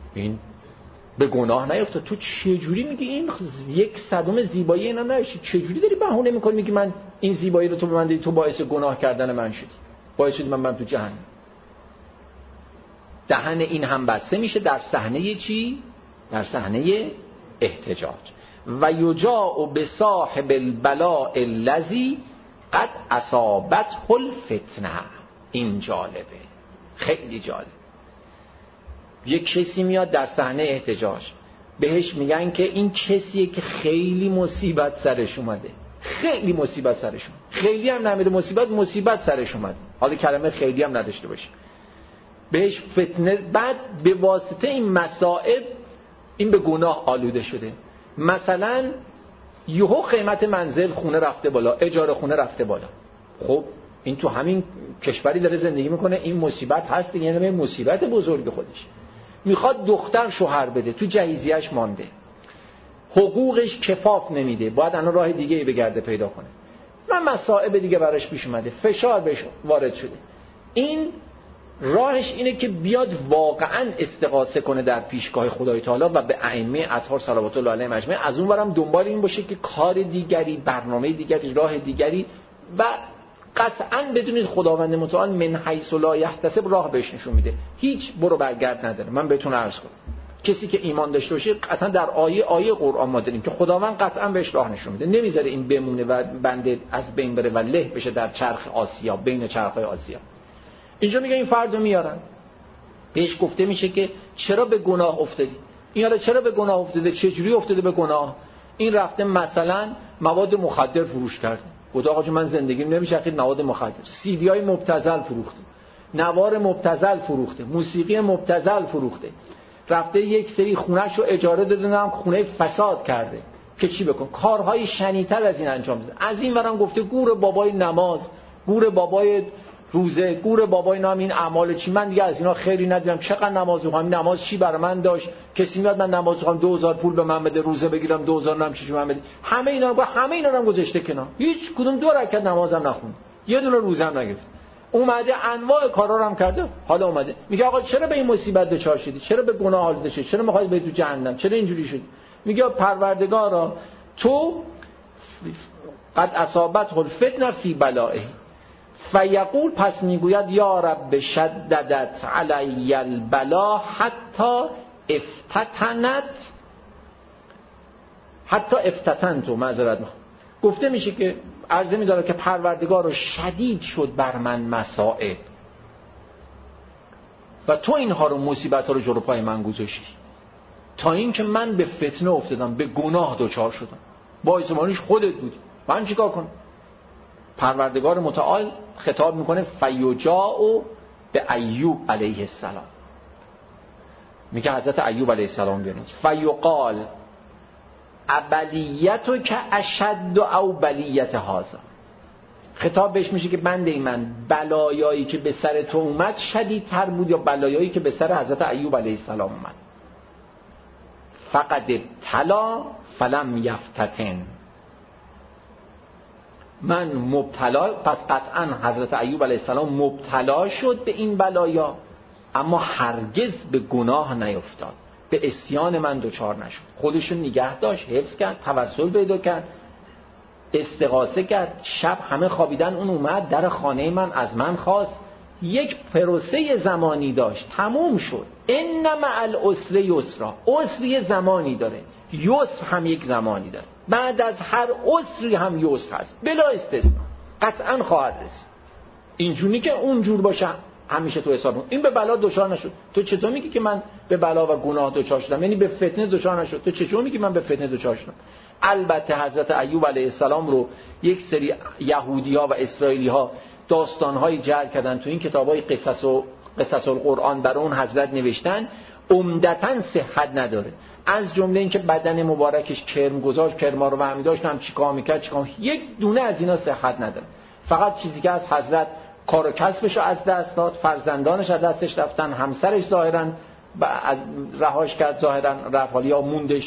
این به گناه نیفتاد. تو چه جوری میگی این یک صدم زیبایی اینا نشی؟ چه جوری داری بهونه میکنی میگی من این زیبایی رو تو به من دادی، تو باعث گناه کردن من شدی، باعث شدی من برم تو جهنم. دهن این هم بسته میشه در صحنه چی؟ در صحنه احتجاج. و یجاء بصاحب البلاء الذی قد اصابته الفتنه. این جالبه، خیلی جالب. یک کسی میاد در صحنه احتجاج، بهش میگن که این کسیه که خیلی مصیبت سرش اومده، خیلی مصیبت سرش اومده، خیلی هم نمیره مصیبت، مصیبت سرش اومده، حالا کلمه خیلی هم نداشته باشه، بهش فتنه. بعد به واسطه این مصائب این به گناه آلوده شده. مثلا یهو قیمت منزل خونه رفته بالا، اجاره خونه رفته بالا. خب این تو همین کشوری داره زندگی میکنه، این مصیبت هست، یعنی مصیبت بزرگ خودش. میخواد دختر شوهر بده، تو جهیزیه‌اش مانده، حقوقش کفاف نمیده، باید الان راه دیگه ای بگرده پیدا کنه و مصائب دیگه براش پیش اومده، فشار بهش وارد شده. این راهش اینه که بیاد واقعا استغاثه کنه در پیشگاه خدای تعالی و به ائمه اطهار صلوات الله علیهم اجمعین. از اون ورم دنبال این باشه که کار دیگری، برنامه دیگری، راه دیگری و قطعاً بدونید خداوند متعال من حیث لا یحتسب راه بهش نشون میده، هیچ برو برگرد نداره. من بهتون عرض کنم کسی که ایمان داشته باشه اصلا در آیه آیه قرآن ما داریم که خداوند قطعاً بهش راه نشون میده، نمیذاره این بمونه و بنده از بین بره و له بشه در چرخ آسیا، بین چرخ‌های آسیا. اینجا میگه این فردو میارن، بهش گفته میشه که چرا به گناه افتادی؟ این یارو چرا به گناه افتاده؟ چه جوری افتاده به گناه؟ این رفته مثلا مواد مخدر فروش کرده، گفت آقا جون من زندگیم نمیشه مواد مخدر، سی دی های مبتذل فروخته، نوار مبتذل فروخته، موسیقی مبتذل فروخته، رفته یک سری خونه‌ش رو اجاره دادن، خونه فساد کرده که چی بکن؟ کارهای شنیع‌تر از این انجام بده. از این ورم گفته گور بابای نماز، گور بابای روزه، گور بابای نام این اعمال چی، من دیگه از اینا خیری ندیدم، چقدر نماز میخوام، نماز چی برای من داشت؟ کسی میاد من نماز میخوام دو هزار پول به من بده، روزه بگیرم دو هزار نم چی من بده، همه اینا رو همه اینا رو گذاشته کنار، هیچ کدوم دو رکعت نمازم نخوند، یه دونه روزه هم نگرفت، اومده انواع کارا رو هم کرده. حالا اومده میگه آقا چرا به این مصیبت دچار شدی؟ چرا به گناه آلوده شدی؟ چرا میخوای بری تو جهنم؟ چرا اینجوری شد؟ میگه پروردگارا تو قد اصابته الفتنه فی بلائه فیقول، پس میگوید یا رب شددت علی البلا حتی افتتنت حتی افتتنتو معذرت میخوام. گفته میشه که عرضه میداره که پروردگار رو شدید شد بر من مصائب و تو اینها رو مصیبت ها رو جلو پای من گذاشتی تا این که من به فتنه افتادم، به گناه دچار شدم، باعث مانیش خودت بودی، من چیکار کنم؟ پروردگار متعال خطاب میکنه فیجاء به ایوب علیه السلام، میگه حضرت ایوب علیه السلام بیانید فیقال ابلیتو که اشد او بلیت هذا، خطاب بهش میشه که بنده من بلایایی که به سر تو اومد شدیدتر بود یا بلایایی که به سر حضرت ایوب علیه السلام اومد؟ فقد ابتلا فلم یفتتن، من مبتلا، پس قطعا حضرت ایوب علیه السلام مبتلا شد به این بلایا اما هرگز به گناه نیفتاد، به عصیان من دچار نشد، خودشو نگه داشت، حفظ کرد، توسل پیدا کرد، استغاثه کرد، شب همه خوابیدن اون اومد در خانه من از من خواست، یک پروسه زمانی داشت، تموم شد. ان مع العسر یسرا، عسر یه زمانی داره، یسر هم یک زمانی داره، بعد از هر عسری هم یسر هست بلا استثناء، قطعا خواهد رسید. اینجوری که اونجور باشه همیشه تو حساب. این به بلا دچار نشد، تو چطور میگی که من به بلا و گناه دچار شدم؟ یعنی به فتنه دچار نشد، تو چطور میگی من به فتنه دچار شدم؟ البته حضرت ایوب علیه السلام رو یک سری یهودی‌ها و اسرائیلی‌ها داستان‌های جعل کردن، تو این کتاب‌های قصص و قصص القرآن برای اون حضرت نوشتن، عمدتاً صحت نداره، از جمله اینکه بدن مبارکش کرم گذاشت، کرما رو وهمی داشت، هم چیکار میکرد چیکار، یک دونه از اینا صحت نداره. فقط چیزی که از حضرت کار و کسبش رو از دست داد، فرزندانش از دستش رفتن، همسرش ظاهراً از رهاش کرد، ظاهراً رفت، حالی یا موندش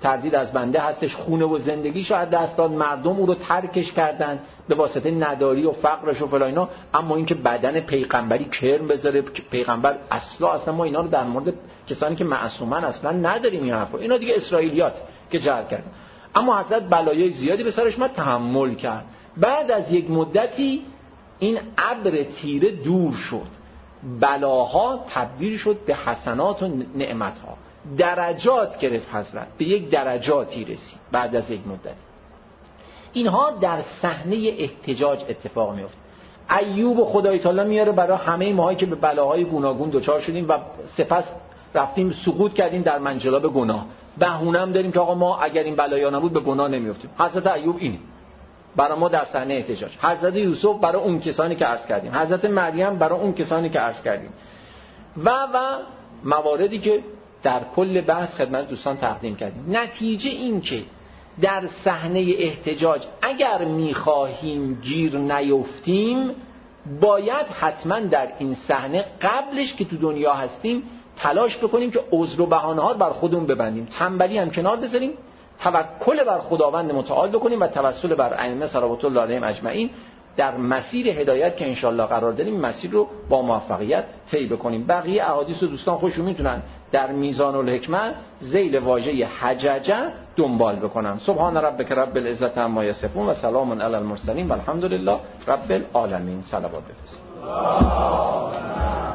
تردید از بنده هستش، خونه و زندگیش رو از دست داد، مردم او رو ترکش کردن به واسطه نداری و فقرش و فلا اینا. اما اینکه بدن پیغمبری کرم بذاره، پیغمبر اصلا اصلا ما اینا رو در مورد کسانی که معصومن اصلا نداریم این حرفا، اینا دیگه اسرائیلیات که جهل کردن. اما حضرت بلایای زیادی به سرش من تحمل کرد. بعد از یک مدتی این ابر تیره دور شد، بلاها تبدیل شد به حسنات و نعمتها، درجات گرفت حضرت، به یک درجاتی رسید بعد از یک مدت. اینها در صحنه احتجاج اتفاق میفته. ایوب و خدای تعالی میاره برای همه ماهایی که به بلاهای گوناگون دچار شدیم و سپس رفتیم سقوط کردیم در منجلاب گناه. بهونه هم داریم که آقا ما اگر این بلایا نبود به گناه نمیافتیم. حضرت ایوب اینه برای ما در صحنه احتجاج. حضرت یوسف برای اون کسانی که عرض کردیم، حضرت مریم برای اون کسانی که عرض کردیم و و مواردی که در کل بحث خدمت دوستان تقدیم کردیم. نتیجه این که در صحنه احتجاج اگر میخواهیم گیر نیفتیم، باید حتما در این صحنه قبلش که تو دنیا هستیم تلاش بکنیم که عذر و بهانه‌ها بر خودمون ببندیم، تنبلی هم کنار بذاریم، توکل بر خداوند متعال بکنیم و توسل بر ائمه صلوات الله علیهم اجمعین در مسیر هدایت که انشالله قرار داریم مسیر رو با موفقیت طی بکنیم. بقیه احادیث و دوستان خودشون میتونن در میزان الحکمه ذیل واژه حججه دنبال بکنن. سبحان ربک رب العزت عما یصفون و سلام علی المرسلین و الحمدلله رب العالمین. صلوات بفرستید.